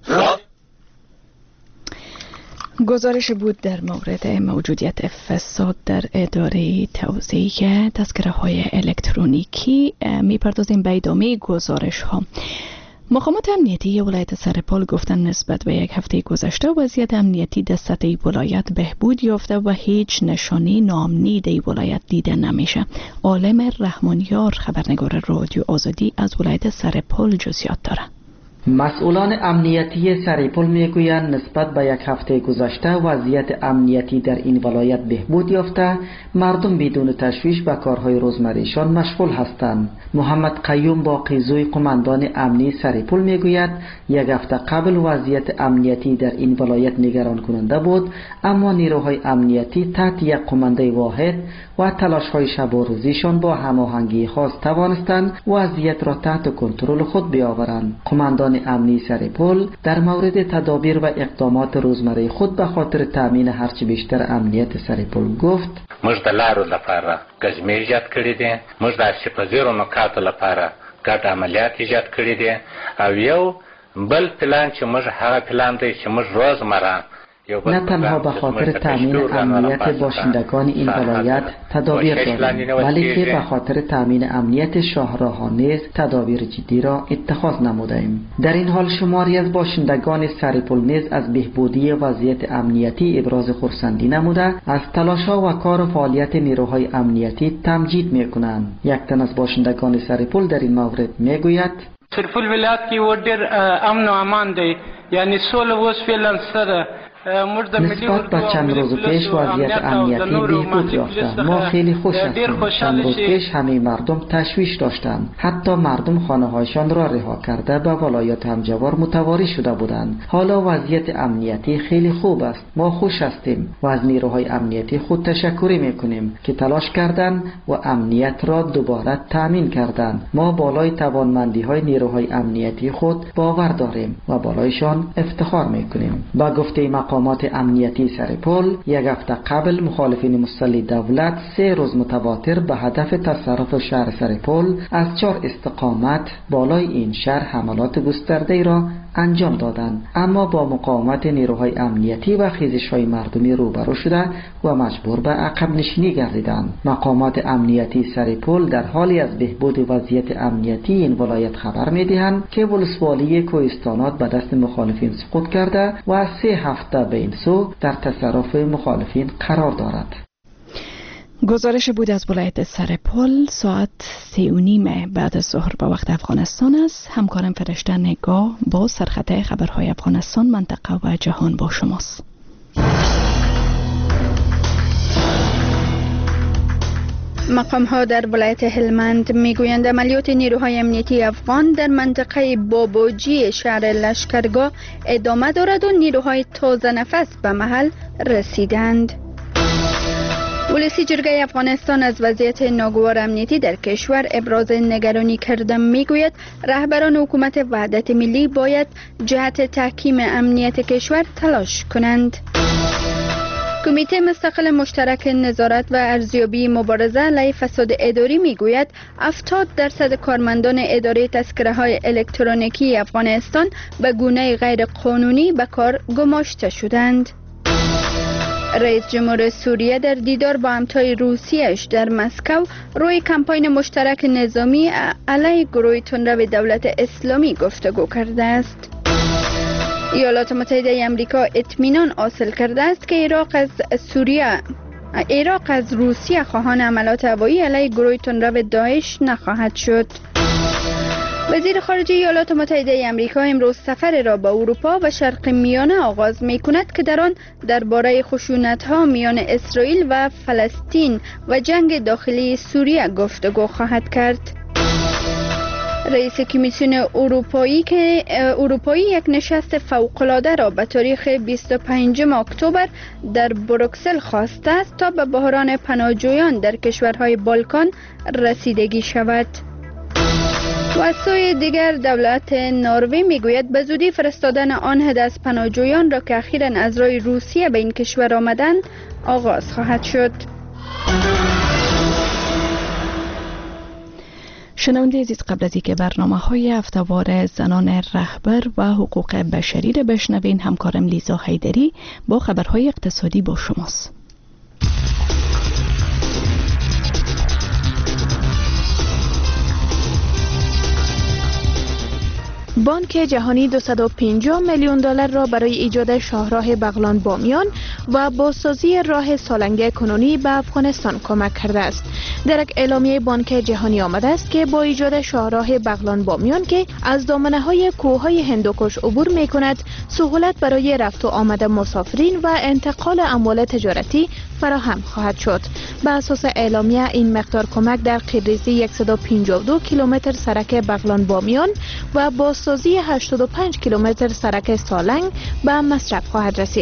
گزارش بود در مورد موجودیت فساد در اداره توزیع تذکره های الکترونیکی. میپردازیم به ادامه گزارش ها. مقامات امنیتی ولایت سرپال گفتن نسبت به یک هفته گذشته وضعیت امنیتی در سطح ولایت بهبود یافته و هیچ نشانی ناامنی در ولایت دیده نمیشه. عالم رحمانیار خبرنگار رادیو آزادی از ولایت سرپال جزئیات داره.
مسئولان امنیتی سرپل میگویند نسبت به یک هفته گذشته وضعیت امنیتی در این ولایت بهبود یافته، مردم بدون تشویش به کارهای روزمره‌شان مشغول هستند. محمد قیوم باقیزوی قماندان امنی سرپل میگوید یک هفته قبل وضعیت امنیتی در این ولایت نگران کننده بود، اما نیروهای امنیتی تحت یک قمانده واحد و تلاش‌های شب و روزیشان با هماهنگی خاص توانستند وضعیت را تحت کنترل خود بیاورند. قماندان باشندگان امنی سرپل در مورد تدابیر و اقدامات روزمره خود به خاطر تامین هرچی بیشتر امنیت سرپل گفت:
موږ د لارو لپاره ګزمې ایجاد کړي دي، موږ د شپږزرو نقاطو لپاره ګډ عملیات ایجاد کړي دي، او یو بل پلان چې موږ هغه پلان دی چې موږ روزمره
نه تنها به خاطر تامین امنیت باشندگان این ولایت تدابیر داریم، بلکه به خاطر تامین امنیت شاهراهان نیز تدابیر جدی را اتخاذ نمودیم. در این حال شماری از باشندگان سرپل نیز از بهبودی وضعیت امنیتی ابراز خرسندی نموده از تلاش‌ها و کار و فعالیت نیروهای امنیتی تمجید می‌کنند. یک تن از باشندگان سرپل در این مورد می‌گوید:
سرپل ولایت کې ودر امن و امان دی، یعنی سول اوس فعلا سره
نسبت به چند روز پیش وضعیت امنیتی بهبود یافته. ما خیلی خوش هستیم. چند روز پیش همه مردم تشویش داشتند، حتی مردم خانه‌هایشان را رها کرده به ولایات همجوار متواری شده بودند. حالا وضعیت امنیتی خیلی خوب است. ما خوش هستیم و از نیروهای امنیتی خود تشکر می‌کنیم که تلاش کردند و امنیت را دوباره تامین کردند. ما بالای توانمندی‌های نیروهای امنیتی خود باور داریم و بالایشان افتخار می‌کنیم. با گفته مقامات امنیتی سرپل، یک هفته قبل مخالفین مسلح دولت 3 روز متواتر به هدف تصرف شهر سرپل از 4 استقامت بالای این شهر حملات گسترده را انجام دادند، اما با مقاومت نیروهای امنیتی و خیزش‌های مردمی روبرو شده و مجبور به عقب نشینی گردیدند. مقامات امنیتی سرپل در حالی از بهبود وضعیت امنیتی این ولایت خبر می‌دهند که ولسوالی کوهستانات به دست مخالفین سقوط کرده و از 3 هفته به این سو در تصرف مخالفین قرار دارد.
گزارش بود از ولایت سرپل. ساعت 3:30 بعد از ظهر به وقت افغانستان است. همکارم فرشته نگاه با سرخط خبرهای افغانستان، منطقه و جهان با شماست.
مقام ها در ولایت هلمند میگویند عملیات نیروهای امنیتی افغان در منطقه بابوجی شهر لشکرگاه ادامه دارد و نیروهای تازه نفس به محل رسیدند. ولسی جرگه افغانستان از وضعیت ناگوار امنیتی در کشور ابراز نگرانی کرده میگوید رهبران حکومت وحدت ملی باید جهت تحکیم امنیت کشور تلاش کنند. کمیته مستقل مشترک نظارت و ارزیابی مبارزه علیه فساد اداری میگوید 70% کارمندان اداره تذکره های الکترونیکی افغانستان به گونه غیر قانونی به کار گماشته شدند. رئیس جمهور سوریه در دیدار با همتای روسیه‌اش در مسکو روی کمپاین مشترک نظامی علیه گروه تندرو دولت اسلامی گفتگو کرده است. ایالات متحده آمریکا اطمینان حاصل کرده است که عراق از روسیه خواهان عملیات هوایی علیه گروه تندرو داعش نخواهد شد. وزیر خارجه ایالات متحده آمریکا امروز سفر را به اروپا و شرق میانه آغاز می کند که در آن درباره خشونت‌ها میان اسرائیل و فلسطین و جنگ داخلی سوریه گفتگو خواهد کرد. رئیس کمیسیون اروپایی یک نشست فوق‌العاده را به تاریخ 25 اکتبر در بروکسل خواسته است تا به بحران پناهجویان در کشورهای بالکان رسیدگی شود. و از سوی دیگر دولت نروژ میگوید به زودی فرستادن آن عده از پناهجویان را که اخیراً از راه روسیه به این کشور آمدند آغاز خواهد شد.
شنونده عزیز، قبل از اینکه برنامه‌های هفته‌وار زنان رهبر و حقوق بشری را بشنوین، همکارم لیزا حیدری با خبرهای اقتصادی با شماست. بانک جهانی 250 میلیون دلار را برای ایجاد شاهراه بغلان بامیان و بازسازی راه سالنگه کنونی به افغانستان کمک کرده است. در یک اعلامیه بانک جهانی آمده است که با ایجاد شاهراه بغلان بامیان که از دامنه‌های کوههای هندوکش عبور می‌کند، سهولت برای رفت و آمد مسافرین و انتقال اموال تجارتی فراهم خواهد شد. به اساس اعلامیه این مقدار کمک در قیرریزی 152 کیلومتر سرک بغلان بامیان و بازسازی 85 کیلومتر سرک سالنگ به مصرف خواهد رسید.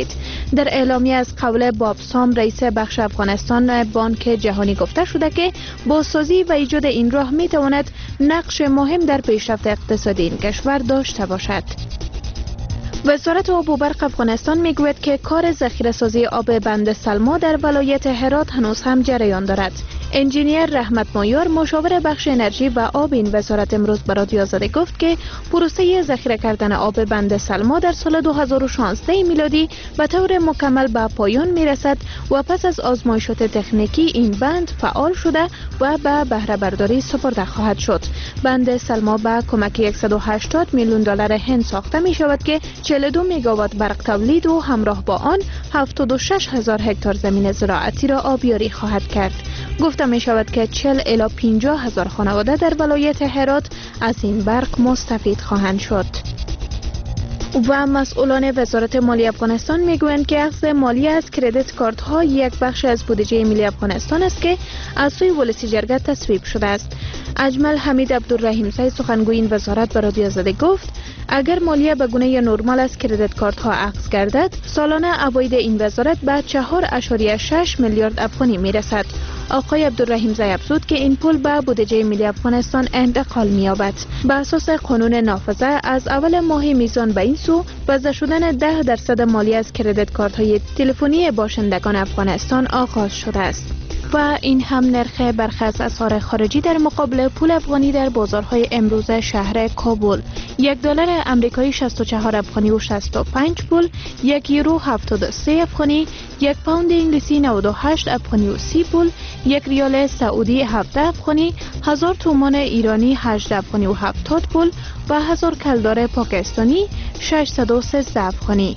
در اعلامیه از قول باب سام رئیس بخش افغانستان بانک جهانی گفته شده که بازسازی و ایجاد این راه می تواند نقش مهم در پیشرفت اقتصادی این کشور داشته باشد. وزارت آب و برق افغانستان میگوید که کار ذخیره‌سازی آب بند سلما در ولایت هرات هنوز هم جریان دارد. انجینیر رحمت مایار مشاور بخش انرژی و آب این وزارت امروز به رادیو آزادی گفت که پروسه ذخیره کردن آب بند سلما در سال 2016 میلادی به طور مکمل به پایان میرسد و پس از آزمایشات تکنیکی این بند فعال شده و به بهره برداری سپرده خواهد شد. بند سلما به کمک 180 میلیون دلار هند ساخته می شود که 42 میگاوات برق تولید و همراه با آن 76 هزار هکتار زمین زراعتی را آبیاری خواهد کرد. گفته می شود که 40 الی 50 هزار خانواده در ولایت هرات از این برق مستفید خواهند شد. و مسئولان وزارت مالی افغانستان میگویند که اخذ مالی از کردیت کارت ها یک بخش از بودجه ملی افغانستان است که از سوی ولسی جرگه تصویب شده است. اجمل حمید عبدالرحیم زی سخنگوی این وزارت به رادیو آزادی گفت اگر مالیه به گونه نرمال از کردیت کارت ها اخذ گردد سالانه عواید این وزارت به 4.6 میلیارد افغانی میرسد. آقای عبدالرحیم زی افزود که این پول به بودجه ملی افغانستان انتقال می‌یابد. به اساس قانون نافذه از اول ماه میزان به این سو وضع شدن 10% مالیه از کردیت کارت های تلفنی باشندگان افغانستان آغاز شده است. و این هم نرخ برخی از اسعار خارجی در مقابل پول افغانی در بازارهای امروز شهر کابل: یک دلار آمریکایی 64 افغانی و 65 پول، یک یورو 73 افغانی، یک پوند انگلیسی 98 افغانی و 30 پول، یک ریال سعودی 7 افغانی، 1000 تومان ایرانی 8 افغانی و 70 پول و 1000 کلدار پاکستانی 613 افغانی.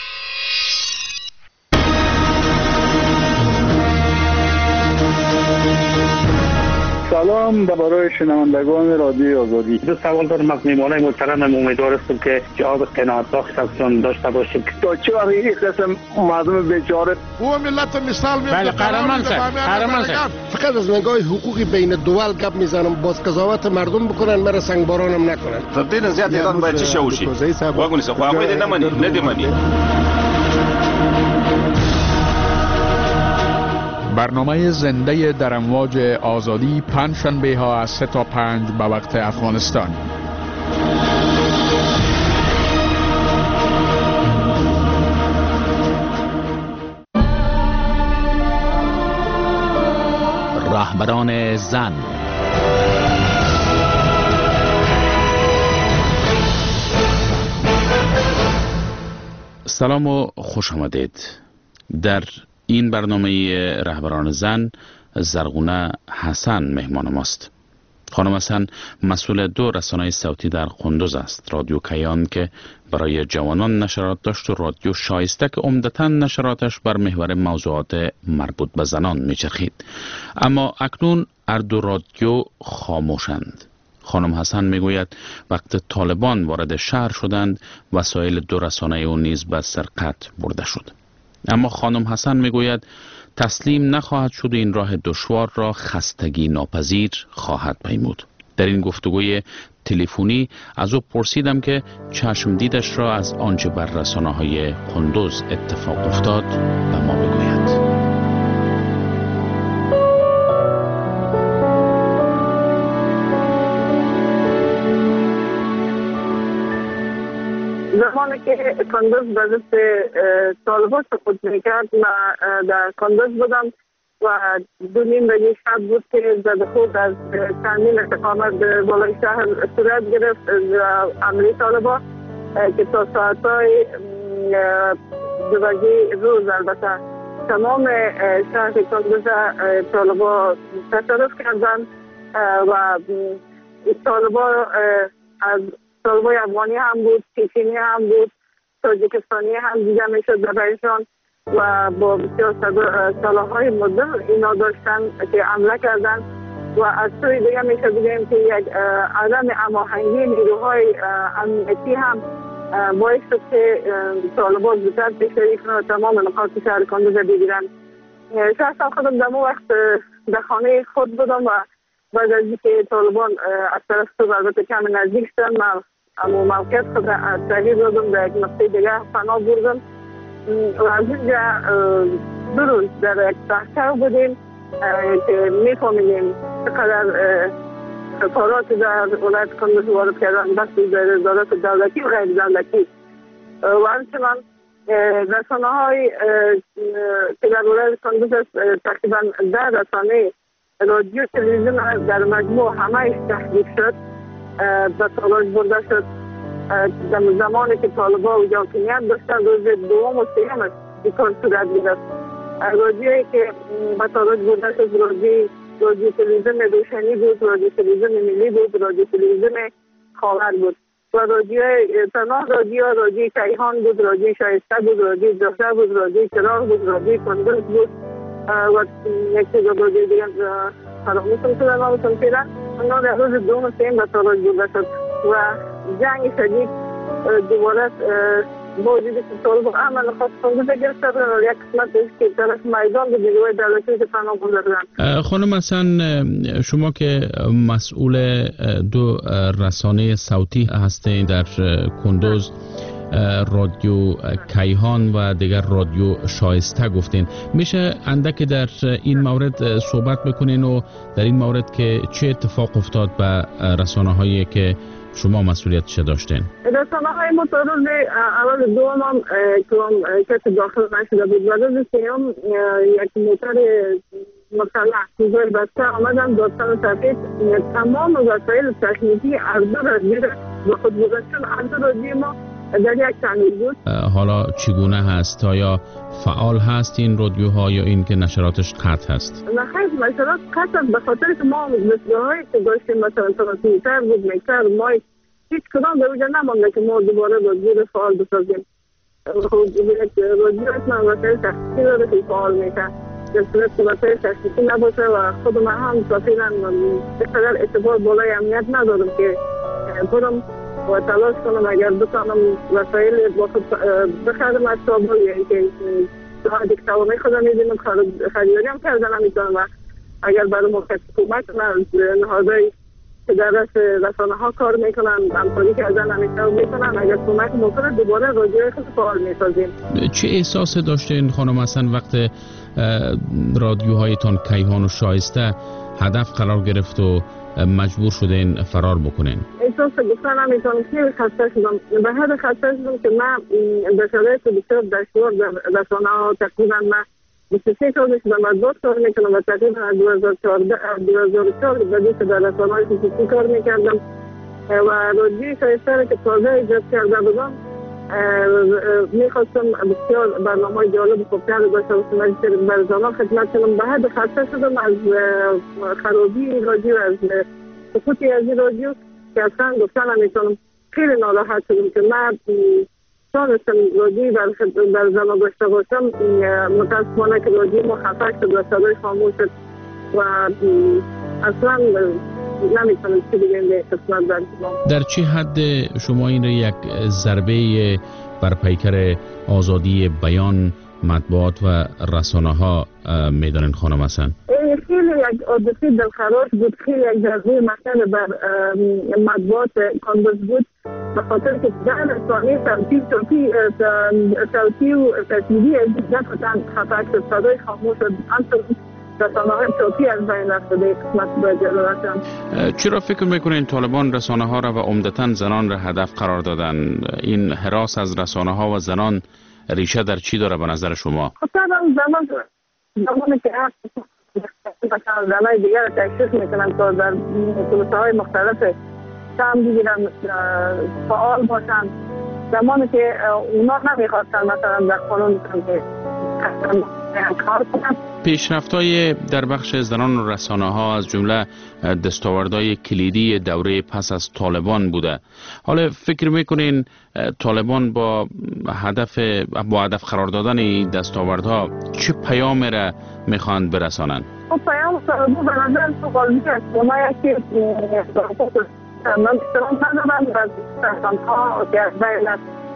سلام برای شنوندگان رادیو آزادی.
دو سوال دارم از میهمانای محترمم. امیدوار هستم که جواب قناعت بخش ازشان داشته باشیم.
تا چه وقت این قسم مردم بیچاره
او ملت مثال میاد.
بله قهرمان صاحب.
فقط از نگاه حقوقی بین دول گپ میزنم، باز قضاوت مردم بکنن، مرا سنگبارانم نکنن.
تبدیل زیاد ایران باید چه شوشی؟ واگونی سه خواهی نمانی ندیمانی.
برنامه زنده در امواج آزادی پنجشنبه ها از 3 تا 5 به وقت افغانستان.
رهبران زن.
سلام و خوش آمدید. در این برنامه رهبران زن زرغونه حسن مهمان ماست. خانم حسن مسئول 2 رسانه صوتی در قندوز است: رادیو کیان که برای جوانان نشرات داشت و رادیو شایسته که عمدتاً نشراتش بر محور موضوعات مربوط به زنان میچرخید. اما اکنون هر 2 رادیو خاموشند. خانم حسن میگوید وقت طالبان وارد شهر شدند وسایل 2 رسانه او نیز به سرقت برده شد. اما خانم حسن میگوید تسلیم نخواهد شد، این راه دشوار را خستگی ناپذیر خواهد پیمود. در این گفتگوی تلفنی از او پرسیدم که چشم دیدش را از آنچه بر رسانه‌های قندوز اتفاق افتاد به ما بگوید.
زمانی که کندوز به دست طالبان سقوط میکرد من در کندوز بودم و 2:30 بجه شب بود که زد خود از تامین استقامت بالای شهر صورت گرفت از عملی طالبان که تا ساعتهای 2 بجه روز البته تمام شهر کندوز طالبان تصرف کردند و طالبان از طالبای افغانی هم بود، چچنی هم بود، تاجیکستانی هم دیده میشد برایشان و با بسیار سلاح‌های مدرن اینا داشتن که حمله کردن و از سوی دیگه میشه بگیم که یک عدم هماهنگی نیروهای امنیتی هم باعث شد که طالبان زودتر پیشروی کنند و تمام نقاط شهر کندوز بگیرن. شخصا خودم در وقت در خانه خود بودم و بعد از اینکه طالبان از طرف تو البته کم نزدیک شدن، من موقعیت خود تغییر دادم، در یک نقطه دیگه پناه بردم از اینجا 2 روز در یک تحقیق بودیم که میفهمیدیم چقدر خسارات در ولایت کندوز وارد کردن بس در ادارات دولتی و غیر دولتی و همچنان رسانه های که در ولایت کندوز تقریبا 10 رسانه رادیو تلویزیون در مجموع همه‌اش تحقیق شد، به تاراج برده شد. در زمانی که طالبان و حاکمیت داشتن روز دوم و سوم این کار صورت گرفت. رادیویی که به تاراج برده شد رادیو تلویزیون روشنی بود، رادیو تلویزیون ملی بود، رادیو تلویزیون خاور بود و رادیو کیهان بود، رادیو شایسته بود، رادیو جوهر بود، رادیو چراغ بود، رادیو کندوز بود و یک چیز رادیو دیگر فراموشم شده نامشون پیرن. اونا در روز دوم و سوم به تاراج برده شد و جنگ شدید دوباره با وجودی که طالب عمل خاص کندوز گرفته بودن و یک قسمتش که طرف میدان به نیروهای دولتی که پناه بردن.
خانم حسن، شما که مسئول 2 رسانه صوتی هستین در کندوز، رادیو کیهان و دیگر رادیو شایسته گفتین، میشه اندک در این مورد صحبت بکنین و در این مورد که چه اتفاق افتاد به رسانه هایی که شما مسئولیتش داشتین؟
رسانه های متعرض اول دوم هم کسی داخل نشده بود و روز سوم یک موتر مسلح کوزای بسته آمدن داستان سفید تمام وسایل تکنیکی از 2 رادیو به خود گذاشتن. از 2 رادیو ما در یک تعمیر بود. حالا
چگونه هست؟ آیا فعال هست این رادیوها یا این که نشراتش قطع هست؟
نه خیر، نشرات قطع است به خاطر که ما مثلهایی که داشتیم مثلا ترانسمیتر بود، میکر، مایک، هیچ کدام در اونجا نمانده که ما دوباره رادیو فعال بسازیم. رادیو اصلا وسایل تخصیصی داره که فعال میشه، در صورت که وسایل تخصیصی نباشه و خود من هم تقریبا بقدر اعتبار بالای امنیت ندارم که برم و تلاش کنم اگر بتانم وسایل با خود بخرم از تابل، یعنی که دیگه توانه خودم میدونم خریداری هم کردن نمیتونم و اگر برای موقع کمک از نهادهای که در دست رسانه ها کار میکنن همکاری کردن میکنن اگر کمک ممکنه دوباره رادیوی خود فعال میسازیم.
چه احساس داشتین خانم حسن وقت رادیوهایتان کیهان و شایسته هدف قرار گرفت و مجبور شدین فرار بکنین؟
احساس گفتن نمیتونم، خیلی خسته شدم. به حد خسته شدم که من به شرایط بسیار دشوار در رسانه ها تقریبا من 23 سال شدم و 2 سال میکنم و تقریبا از 2004 بدی که در رسانه های خصوصی کار میکردم و رادیوی شایسته که تازه ایجاد کرده بودم میخواستم بسیار برنامه جالب و خوبتر داشته باشم بر زمان خدمت کنم. به حد خسته شدم از خرابی رادیو، از سقوطی از این رادیو که اصلا گفتن نمیتونم. خیلی ناراحت شدم که من تانستم رادیو بر زمان داشته باشم. متاسفانه که رادیو ما خفه شد و صدای خاموش شد و اصلا نمیتونم چی بگم به قسمت
در چه حد شما این را یک ضربه بر پیکر آزادی بیان، مطبوعات و رسانه ها میدانین خانم حسن؟
خیلی یک عادتی دلخراش بود، خیلی یک ضربه مثلا بر مطبوعات کندوز بود به خاطر که در رسانه صوتی و تصویری از دفتن خفه شد، صدای خاموش شد، رسانه های صوتی از بین رفته به قسمت بجلالتان.
چرا فکر میکنین طالبان رسانه ها را و عمدتاً زنان را هدف قرار دادن؟ این هراس از رسانه ها و زنان ریشه در چی داره به نظر شما؟
خب زمانی که مثلا زنای دیگر تشخیص میکنن تا در کلوسه های مختلف سهم بگیرن، فعال باشن، زمانی که اونا نمیخواستن مثلا در قانون کار کنن.
پیشرفت‌های در بخش زنان و رسانه ها از جمله دستاوردهای کلیدی دوره پس از طالبان بوده. حالا فکر میکنین طالبان با هدف قرار دادن این دستاوردها چه پیام را میخواند برسانند؟
خب پیام سربو به نظر سوالی که اونایی که من احترام ندارم و رسانه‌ها که از بین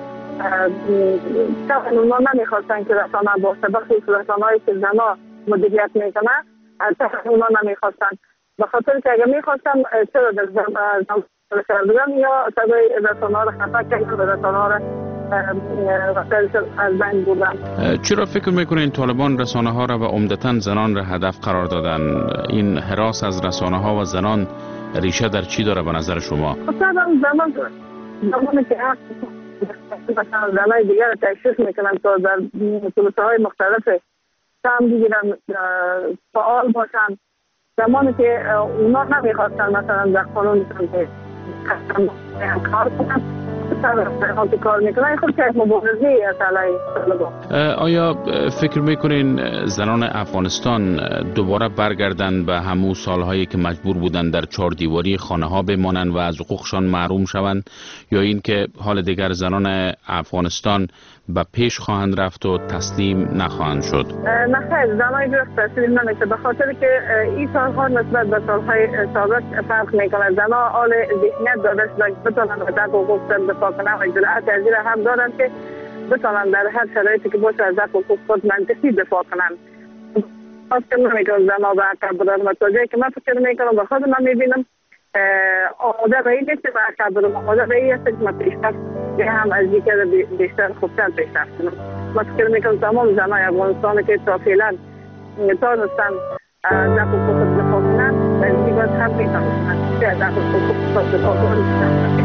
اونا نمیخواستن که رسانه باشه، بخصوص رسانه‌هایی که زنها مدیریت میکنن از اونا نمیخواستن، به خاطر که اگر میخواستن چرا در زمان کردن یا صدای رسانه‌ها را خفه کردن و رسانه‌ها را وسایلشان از بین بردن.
چرا فکر میکنین طالبان رسانه ها را و عمدتاً زنان را هدف قرار دادن؟ این هراس از رسانه ها و زنان ریشه در چی داره به نظر شما؟
زمانی که مثلا زنای دیگر تشخیص میکنن تا در سلطه های مختلف سهم بگیرن، فعال باشن، زمانی که اونا نمیخواستن مثلا در قانون که کار کنن کار میکنن، خود که مبارزه
آیا فکر میکنین زنان افغانستان دوباره برگردن به همون سالهایی که مجبور بودن در چهار دیواری خانه ها بمانند و از حقوقشان محروم شوند، یا این که حال دیگر زنان افغانستان به پیش خواهند رفت و تسلیم نخواهند شد؟
نه خیر، زنای درست تسلیم نمیشه، به خاطر که این سالها نسبت به سالهای سابق فرق میکنه. زنها حال ذهنیت داده شده که بتونن به حق حقوق دفاع کنن و جرأت از این هم دارن که بتونن در هر شرایطی که باشه از حق حقوق خود منطقی دفاع کنن. فکر نمیکنم زنها به عقب برن و تا جایی که من فکر میکنم به خود من میبینم آماده به این نیست که به عقب برم، آماده به این است که من پیشرفت هم از دیگر بیشتر خوبتر پیشرفت کنم. من فکر میکنم تمام زنای افغانستان که تا فعلا تانستن از حق حقوق دفاع کنن و از دیگر هم میتونستن که از حق حقوق دفاع کنن.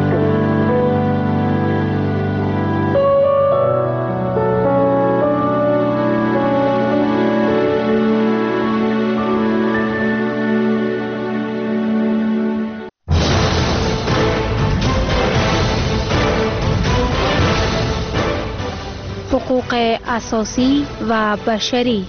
حقوق اساسی و بشری.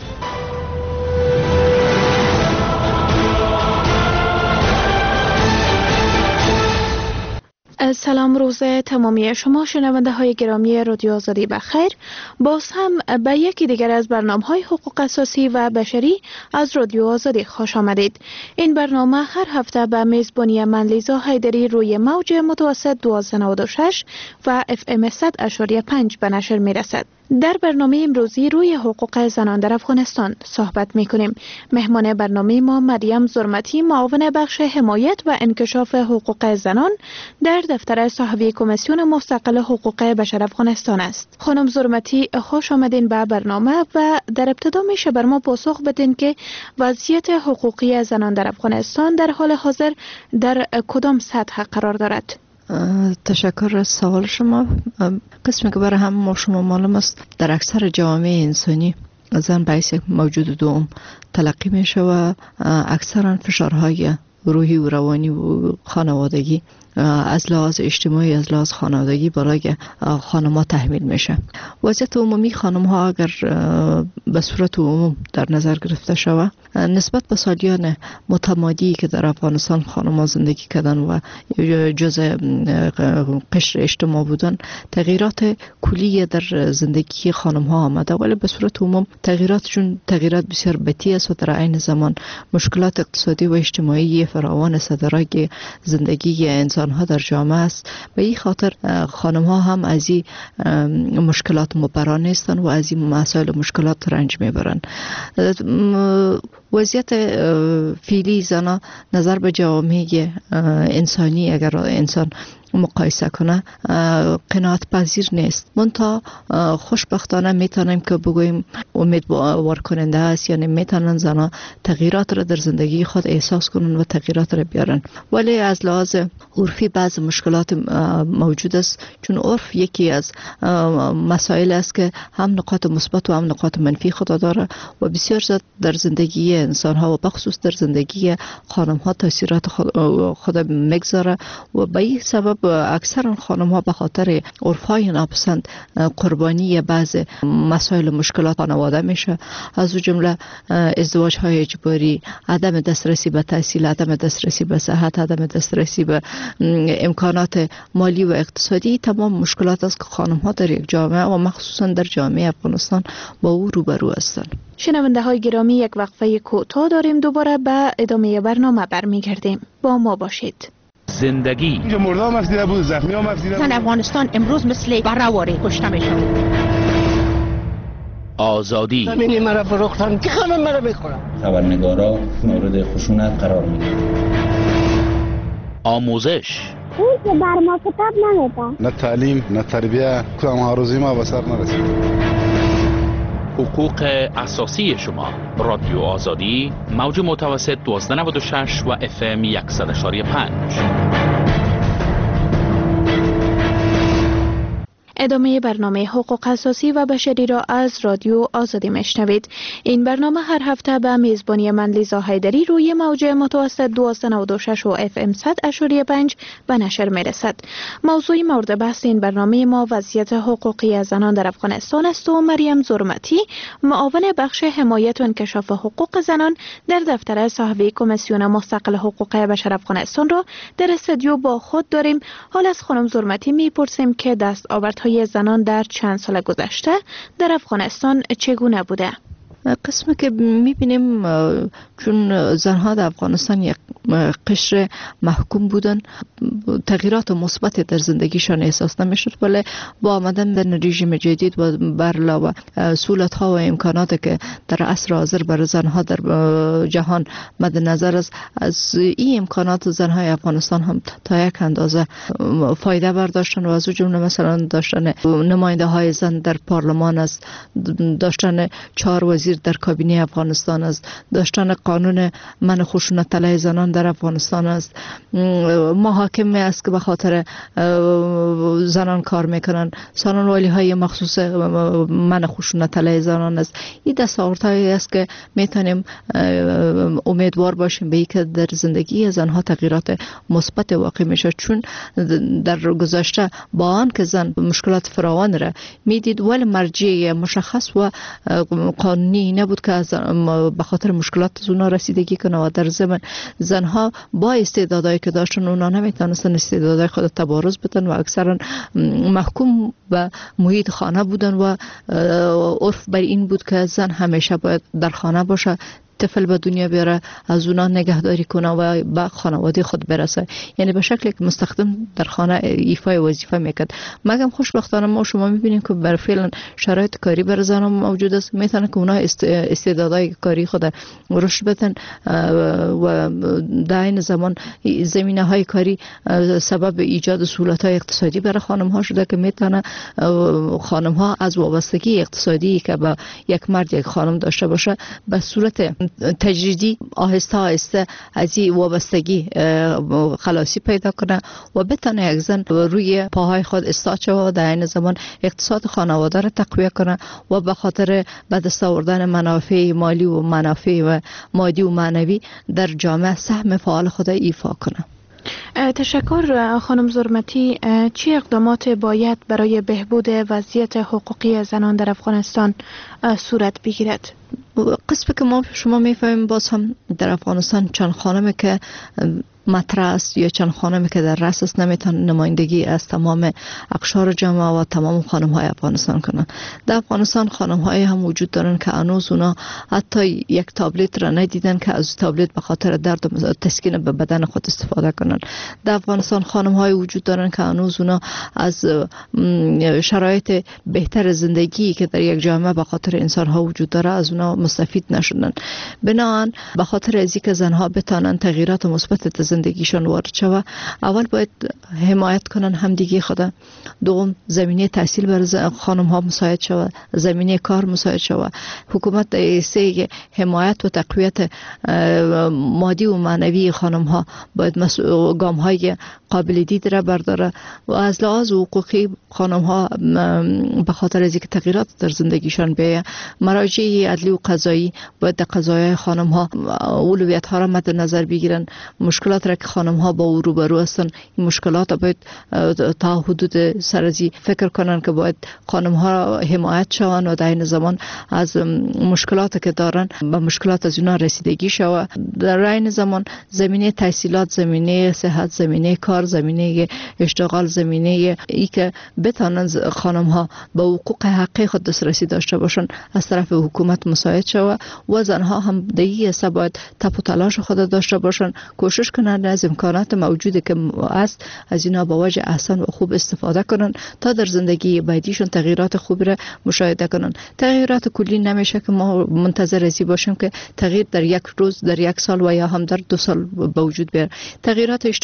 سلام روز تمامی شما شنونده های گرامی رادیو آزادی بخیر. باز هم به یکی دیگر از برنامه های حقوق اساسی و بشری از رادیو آزادی خوش آمدید. این برنامه هر هفته به میزبانی من لیزا حیدری روی موج متوسط 1296 و FM 100.5 به نشر می رسد. در برنامه امروزی روی حقوق زنان در افغانستان صحبت می کنیم. مهمان برنامه ما مریم زرمتی، معاون بخش حمایت و انکشاف حقوق زنان در دفتر صاحبی کمیسیون مستقل حقوق بشر افغانستان است. خانم زرمتی خوش آمدین به برنامه و در ابتدا میشه بر ما پاسخ بدین که وضعیت حقوقی زنان در افغانستان در حال حاضر در کدام سطح قرار دارد؟
تشکر از سوال شما. قسمی که برای همه ما شما معلوم است در اکثر جوامع انسانی زن باعث یک موجود دوم تلقی میشه و اکثرا فشارهای روحی و روانی و خانوادگی از لحاظ اجتماعی، از لحاظ خانوادگی برای خانم‌ها تحمیل میشه. وضعیت عمومی خانم‌ها اگر به صورت عموم در نظر گرفته شود، نسبت به سالیان متمادی که در افغانستان خانم‌ها زندگی کردن و جزء قشر اجتماع بودن، تغییرات کلی در زندگی خانم‌ها آمده، ولی به صورت عموم تغییراتشون تغییرات بسیار بدی است و در عین زمان مشکلات اقتصادی و اجتماعی فراوان صدرای زندگی انسان ها در جامعه است. به این خاطر خانم ها هم از این مشکلات مبرا نیستند و از این مسائل مشکلات رنج میبرند. وضعیت فعلی زنان نظر به جامعه انسانی اگر انسان مقایسه کنه قناعت پذیر نیست. منتها خوشبختانه میتونیم که بگوییم امیدوار کننده است، یعنی میتونن زنان تغییرات را در زندگی خود احساس کنن و تغییرات را بیارن. ولی از لحاظ عرفی بعض مشکلات موجود است، چون عرف یکی از مسائل است که هم نقاط مثبت و هم نقاط منفی خود داره و بسیار زیاد در زندگی انسان ها و بخصوص در زندگی خانم ها تاثیرات خود میگذاره و به این سبب اکثر خانم ها به خاطر عرفای ناپسند قربانی بعض مسائل مشکلات خانواده میشه، از او جمله ازدواج های اجباری، عدم دسترسی به تحصیل، عدم دسترسی به صحت، عدم دسترسی به امکانات مالی و اقتصادی. تمام مشکلات است که خانم ها در یک جامعه و مخصوصا در جامعه افغانستان با او روبرو هستند.
شنونده های گرامی، یک وقفه کوتاه داریم، دوباره به ادامه برنامه برمیگردیم. با ما باشید.
زندگی
اینجا مرده ها مفزیده بود، زخمی ها مفزیده بود.
افغانستان امروز مثل برهواری کشته میشن. آزادی
زمینی مرا فروختن که خانم مرا بخورم.
خبرنگارا مورد خشونت قرار میگیرند.
آموزش
این که بر ما کتاب نمیده.
نه تعلیم نه تربیه، کدام آرزوی ما به سر نرسید.
حقوق اساسی شما. رادیو آزادی، موج متوسط 1296 و FM 100.5.
ادامه برنامه حقوق اساسی و بشری را از رادیو آزادی میشنوید. این برنامه هر هفته به میزبانی من لیزا حیدری روی موج متوسط 1296 و FM 100.5 به نشر میرسد. موضوع مورد بحث این برنامه ما وضعیت حقوقی زنان در افغانستان است و مریم زرمتی، معاون بخش حمایت و انکشاف حقوق زنان در دفتر صاحب کمیسیون مستقل حقوق بشر افغانستان را در استودیو با خود داریم. حال از خانم زرمتی میپرسیم که دستاوردهای زنان در چند سال گذشته در افغانستان چگونه بوده؟
قسمی که میبینیم چون زنها در افغانستان یک قشر محکوم بودن، تغییرات مثبت در زندگیشان احساس نمیشد، ولی با آمدن در رژیم جدید و بر علاوه سهولت ها و امکاناتی که در عصر حاضر بر زنها در جهان مد نظر است، از این امکانات زنهای افغانستان هم تا یک اندازه فایده برداشتن و از جمله مثلا داشتن نماینده های زن در پارلمان است، داشتن 4 وزیر در کابینه افغانستان است، داشتن قانون منع خشونت علیه زنان در افغانستان است، محاکم است که به خاطر زنان کار میکنن، سالن والی های مخصوص منع خشونت علیه زنان است. این دستاوردهایی است که میتونیم امیدوار باشیم به اینکه در زندگی زنها تغییرات مثبت واقع میشه، چون در گذشته با آن که زن مشکلات فراوان را میدید ولی مرجع مشخص و قانونی نبود که به خاطر مشکلات اونا رسیدگی کنه و در ضمن زنها با استعدادایی که داشتن اونا نمیتونستن استعدادای خود تبارز بدن و اکثرا محکوم به محیط خانه بودن و عرف بر این بود که زن همیشه باید در خانه باشه، طفل به دنیا بیاره، از اونا نگهداری کنه و به خانواده خود برسه، یعنی به شکلی که مستخدم در خانه ایفای وظیفه میکرد. مگم خوشبختانه ما شما میبینیم که بر فعلا شرایط کاری بر زنان موجود است، میتونه که اونا استعدادهای کاری خود رشد بدن و در این زمان زمینه های کاری سبب ایجاد سهولت های اقتصادی برای خانم ها شده که میتونه خانم ها از وابستگی اقتصادی که با یک مرد یک خانم داشته باشه به صورت تجریدی آهسته آهسته از این وابستگی خلاصی پیدا کنه و بتونه یک زن روی پاهای خود استاد شود و در این زمان اقتصاد خانواده را تقویت کنه و به خاطر به دست آوردن منافع مالی و منافع مادی و معنوی در جامعه سهم فعال خود ایفا کنه.
تشکر خانم زرمتی. چه اقدامات باید برای بهبود وضعیت حقوقی زنان در افغانستان صورت بگیرد؟
قسمی که ما شما میفهمیم باز هم در افغانستان چند خانمی که مطرح است یا چند خانمی که در رأس است نمیتونه نمایندگی از تمام اقشار جامعه و تمام خانم های افغانستان کنن. در افغانستان خانم های هم وجود دارن که هنوز اونا حتی یک تابلت را ندیدن که از تابلت به خاطر درد و تسکین به بدن خود استفاده کنن. در افغانستان خانم های وجود دارن که هنوز اونا از شرایط بهتر زندگی که در یک جامعه به خاطر انسان ها وجود داره از اونا مستفید نشدن. بنابراین به خاطر از اینکه زنها بتونن تغییرات مثبت زندگیشان وارد شود، اول باید حمایت کنن همدیگه خود، دوم زمینه تحصیل بر خانم ها مساعد شود، زمینه کار مساعد شود، حکومت در ایسته حمایت و تقویت مادی و معنوی خانم ها باید گام های قابل دید را برداره و از لحاظ حقوقی خانم ها به خاطر از اینکه تغییرات در زندگیشان بیه، مراجع عدلی و قضایی باید در قضایای خانم ها اولویت ها را مد نظر بگیرن. مشکلات را که خانم ها با او روبرو هستند، این مشکلات باید تا حدود سرازی فکر کنن که باید خانم ها حمایت شوند و در این زمان از مشکلاتی که دارن به مشکلات از اونا رسیدگی شود. در این زمان زمینه تحصیلات، زمینه صحت، زمینه کار، زمینه اشتغال، زمینه ای که بتانن خانم ها به حقوق حقی خود دسترسی داشته باشن از طرف حکومت مساعد شود و زنها هم در این حساب باید تپ و تلاش خود داشته باشن، کوشش کنند از امکانات موجودی که است از اینا با وجه احسن و خوب استفاده کنن تا در زندگی بعدیشون تغییرات خوبی را مشاهده کنن. تغییرات کلی نمیشه که ما منتظر ازی باشیم که تغییر در یک روز، در یک سال و یا هم در 2 سال به وجود بیاره. تغییرات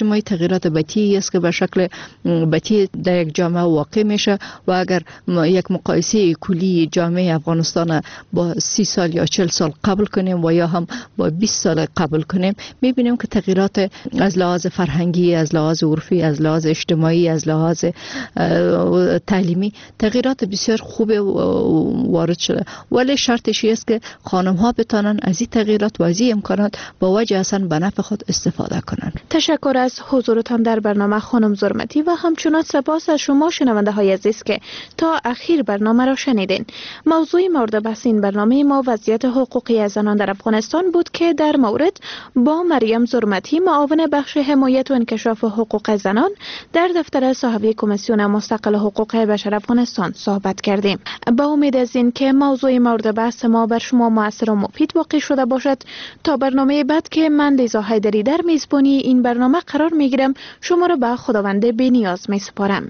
اجتماعی تغییرات بطیی است که به شکل بطی در یک جامعه واقع میشه و اگر یک مقایسه کلی جامعه افغانستان با 30 سال یا 40 سال قبل کنیم و یا هم با 20 سال قبل کنیم، میبینیم که تغییرات از لحاظ فرهنگی، از لحاظ عرفی، از لحاظ اجتماعی، از لحاظ تعلیمی تغییرات بسیار خوب وارد شده. ولی شرطش است که خانم ها بتانن از این تغییرات و از این امکانات با وجه اصلا به نفع خود استفاده کنند.
تشکر از حضورتان در برنامه خانم زرمتی و همچنان سپاس از شما شنونده های عزیز که تا اخیر برنامه را شنیدین. موضوع مورد بحث این برنامه ما وضعیت حقوقی زنان در افغانستان بود که در مورد با مریم زرمتی معاون بخش حمایت و انکشاف حقوق زنان در دفتر صاحبی کمیسیون مستقل حقوق بشر افغانستان صحبت کردیم. با امید از این که موضوع مورد بحث ما بر شما مؤثر و مفید واقع شده باشد، تا برنامه بعد که من لیزا حیدری در میزبانی این برنامه قرار میگیرم، شما را به خداوند بی‌نیاز میسپارم.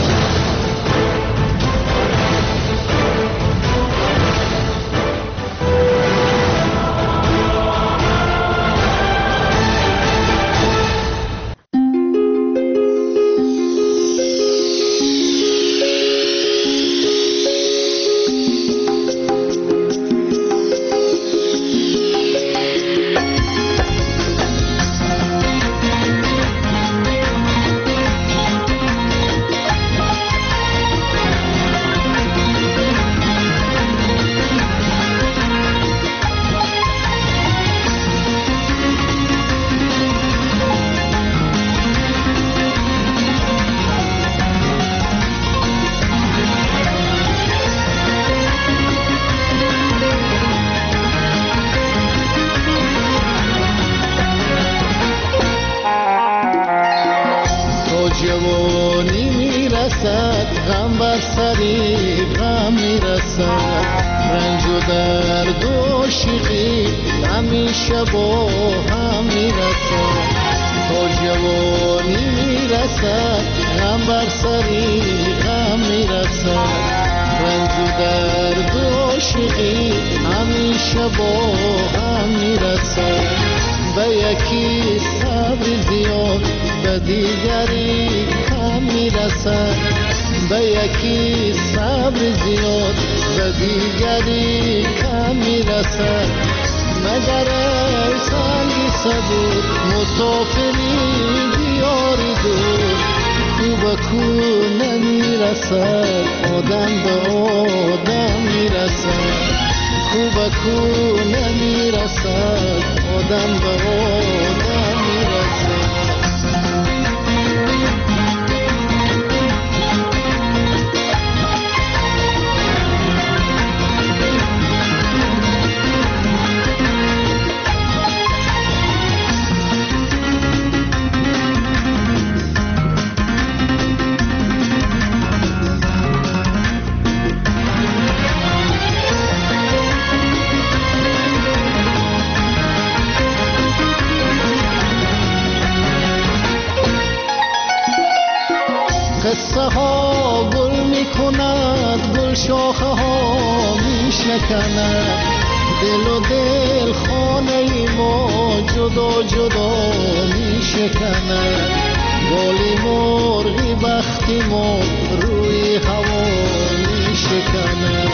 قصه ها گل می کند، گل شاخه ها می شکند، دل و دل خانه ما جدا جدا می شکند، گلی مرغی بختی ما روی هوا می شکند.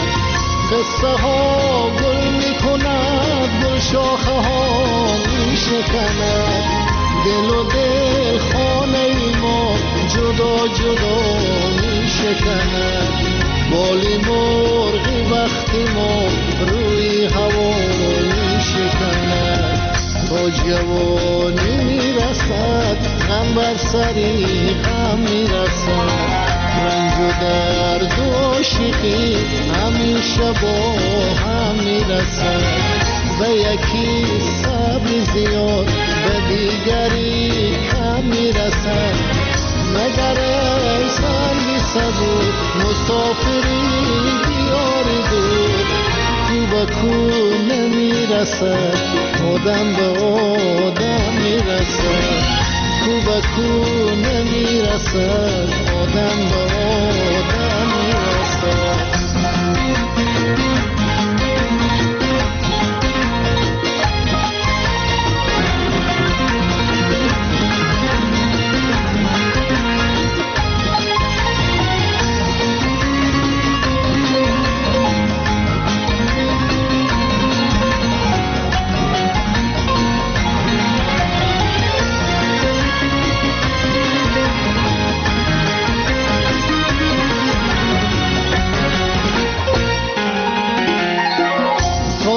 قصه ها گل می کند، گل شاخه ها می شکند، دل و دل خانه ما جدا جدا می شکند، بالی مرغی وقتی ما روی هوا می شکند. تا جوانی می رسد غم بر سری غم می رسد، رنج و درد و عاشقی همیشه با هم می رسد. به یکی صبر زیاد به دیگری کم می رسد، مگر انسان بی صبر مسافری دیاری دور، کو به کو نمی رسد آدم به آدم می رسد، کو به کو نمی رسد آدم به آدم می رسد.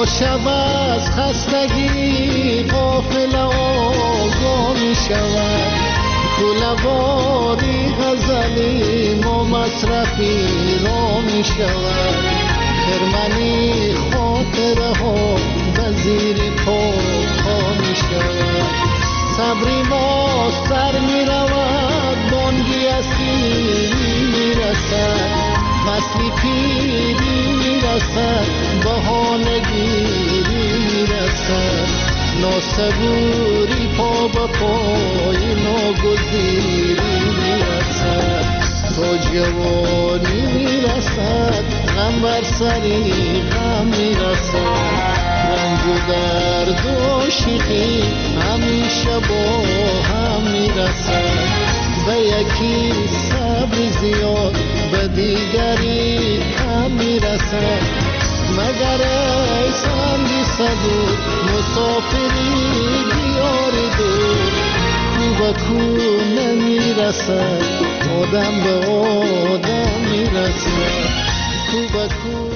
تا شب از خستگی غافل آگاه می شود کلواری غزلی ما مصرفی را می شود خرمنی خاطره ها وزیر پاک می شود صبری ما سر می رود بانگی اسیری می رسد فصلی پیری می رسد بهانگیری می رسد ناصبوری پا به پای ناگزیری می رسد تا جوانی می رسد غم بر سری غم می رسد رنج و درد و شیخی همیشه با هم می رسد به یکی صبر زیاد به دیگری کم می رسد مگر ای سنگی صدور مسافری دیار دور کو به کو نمی رسد آدم به آدم می رسد کو به کو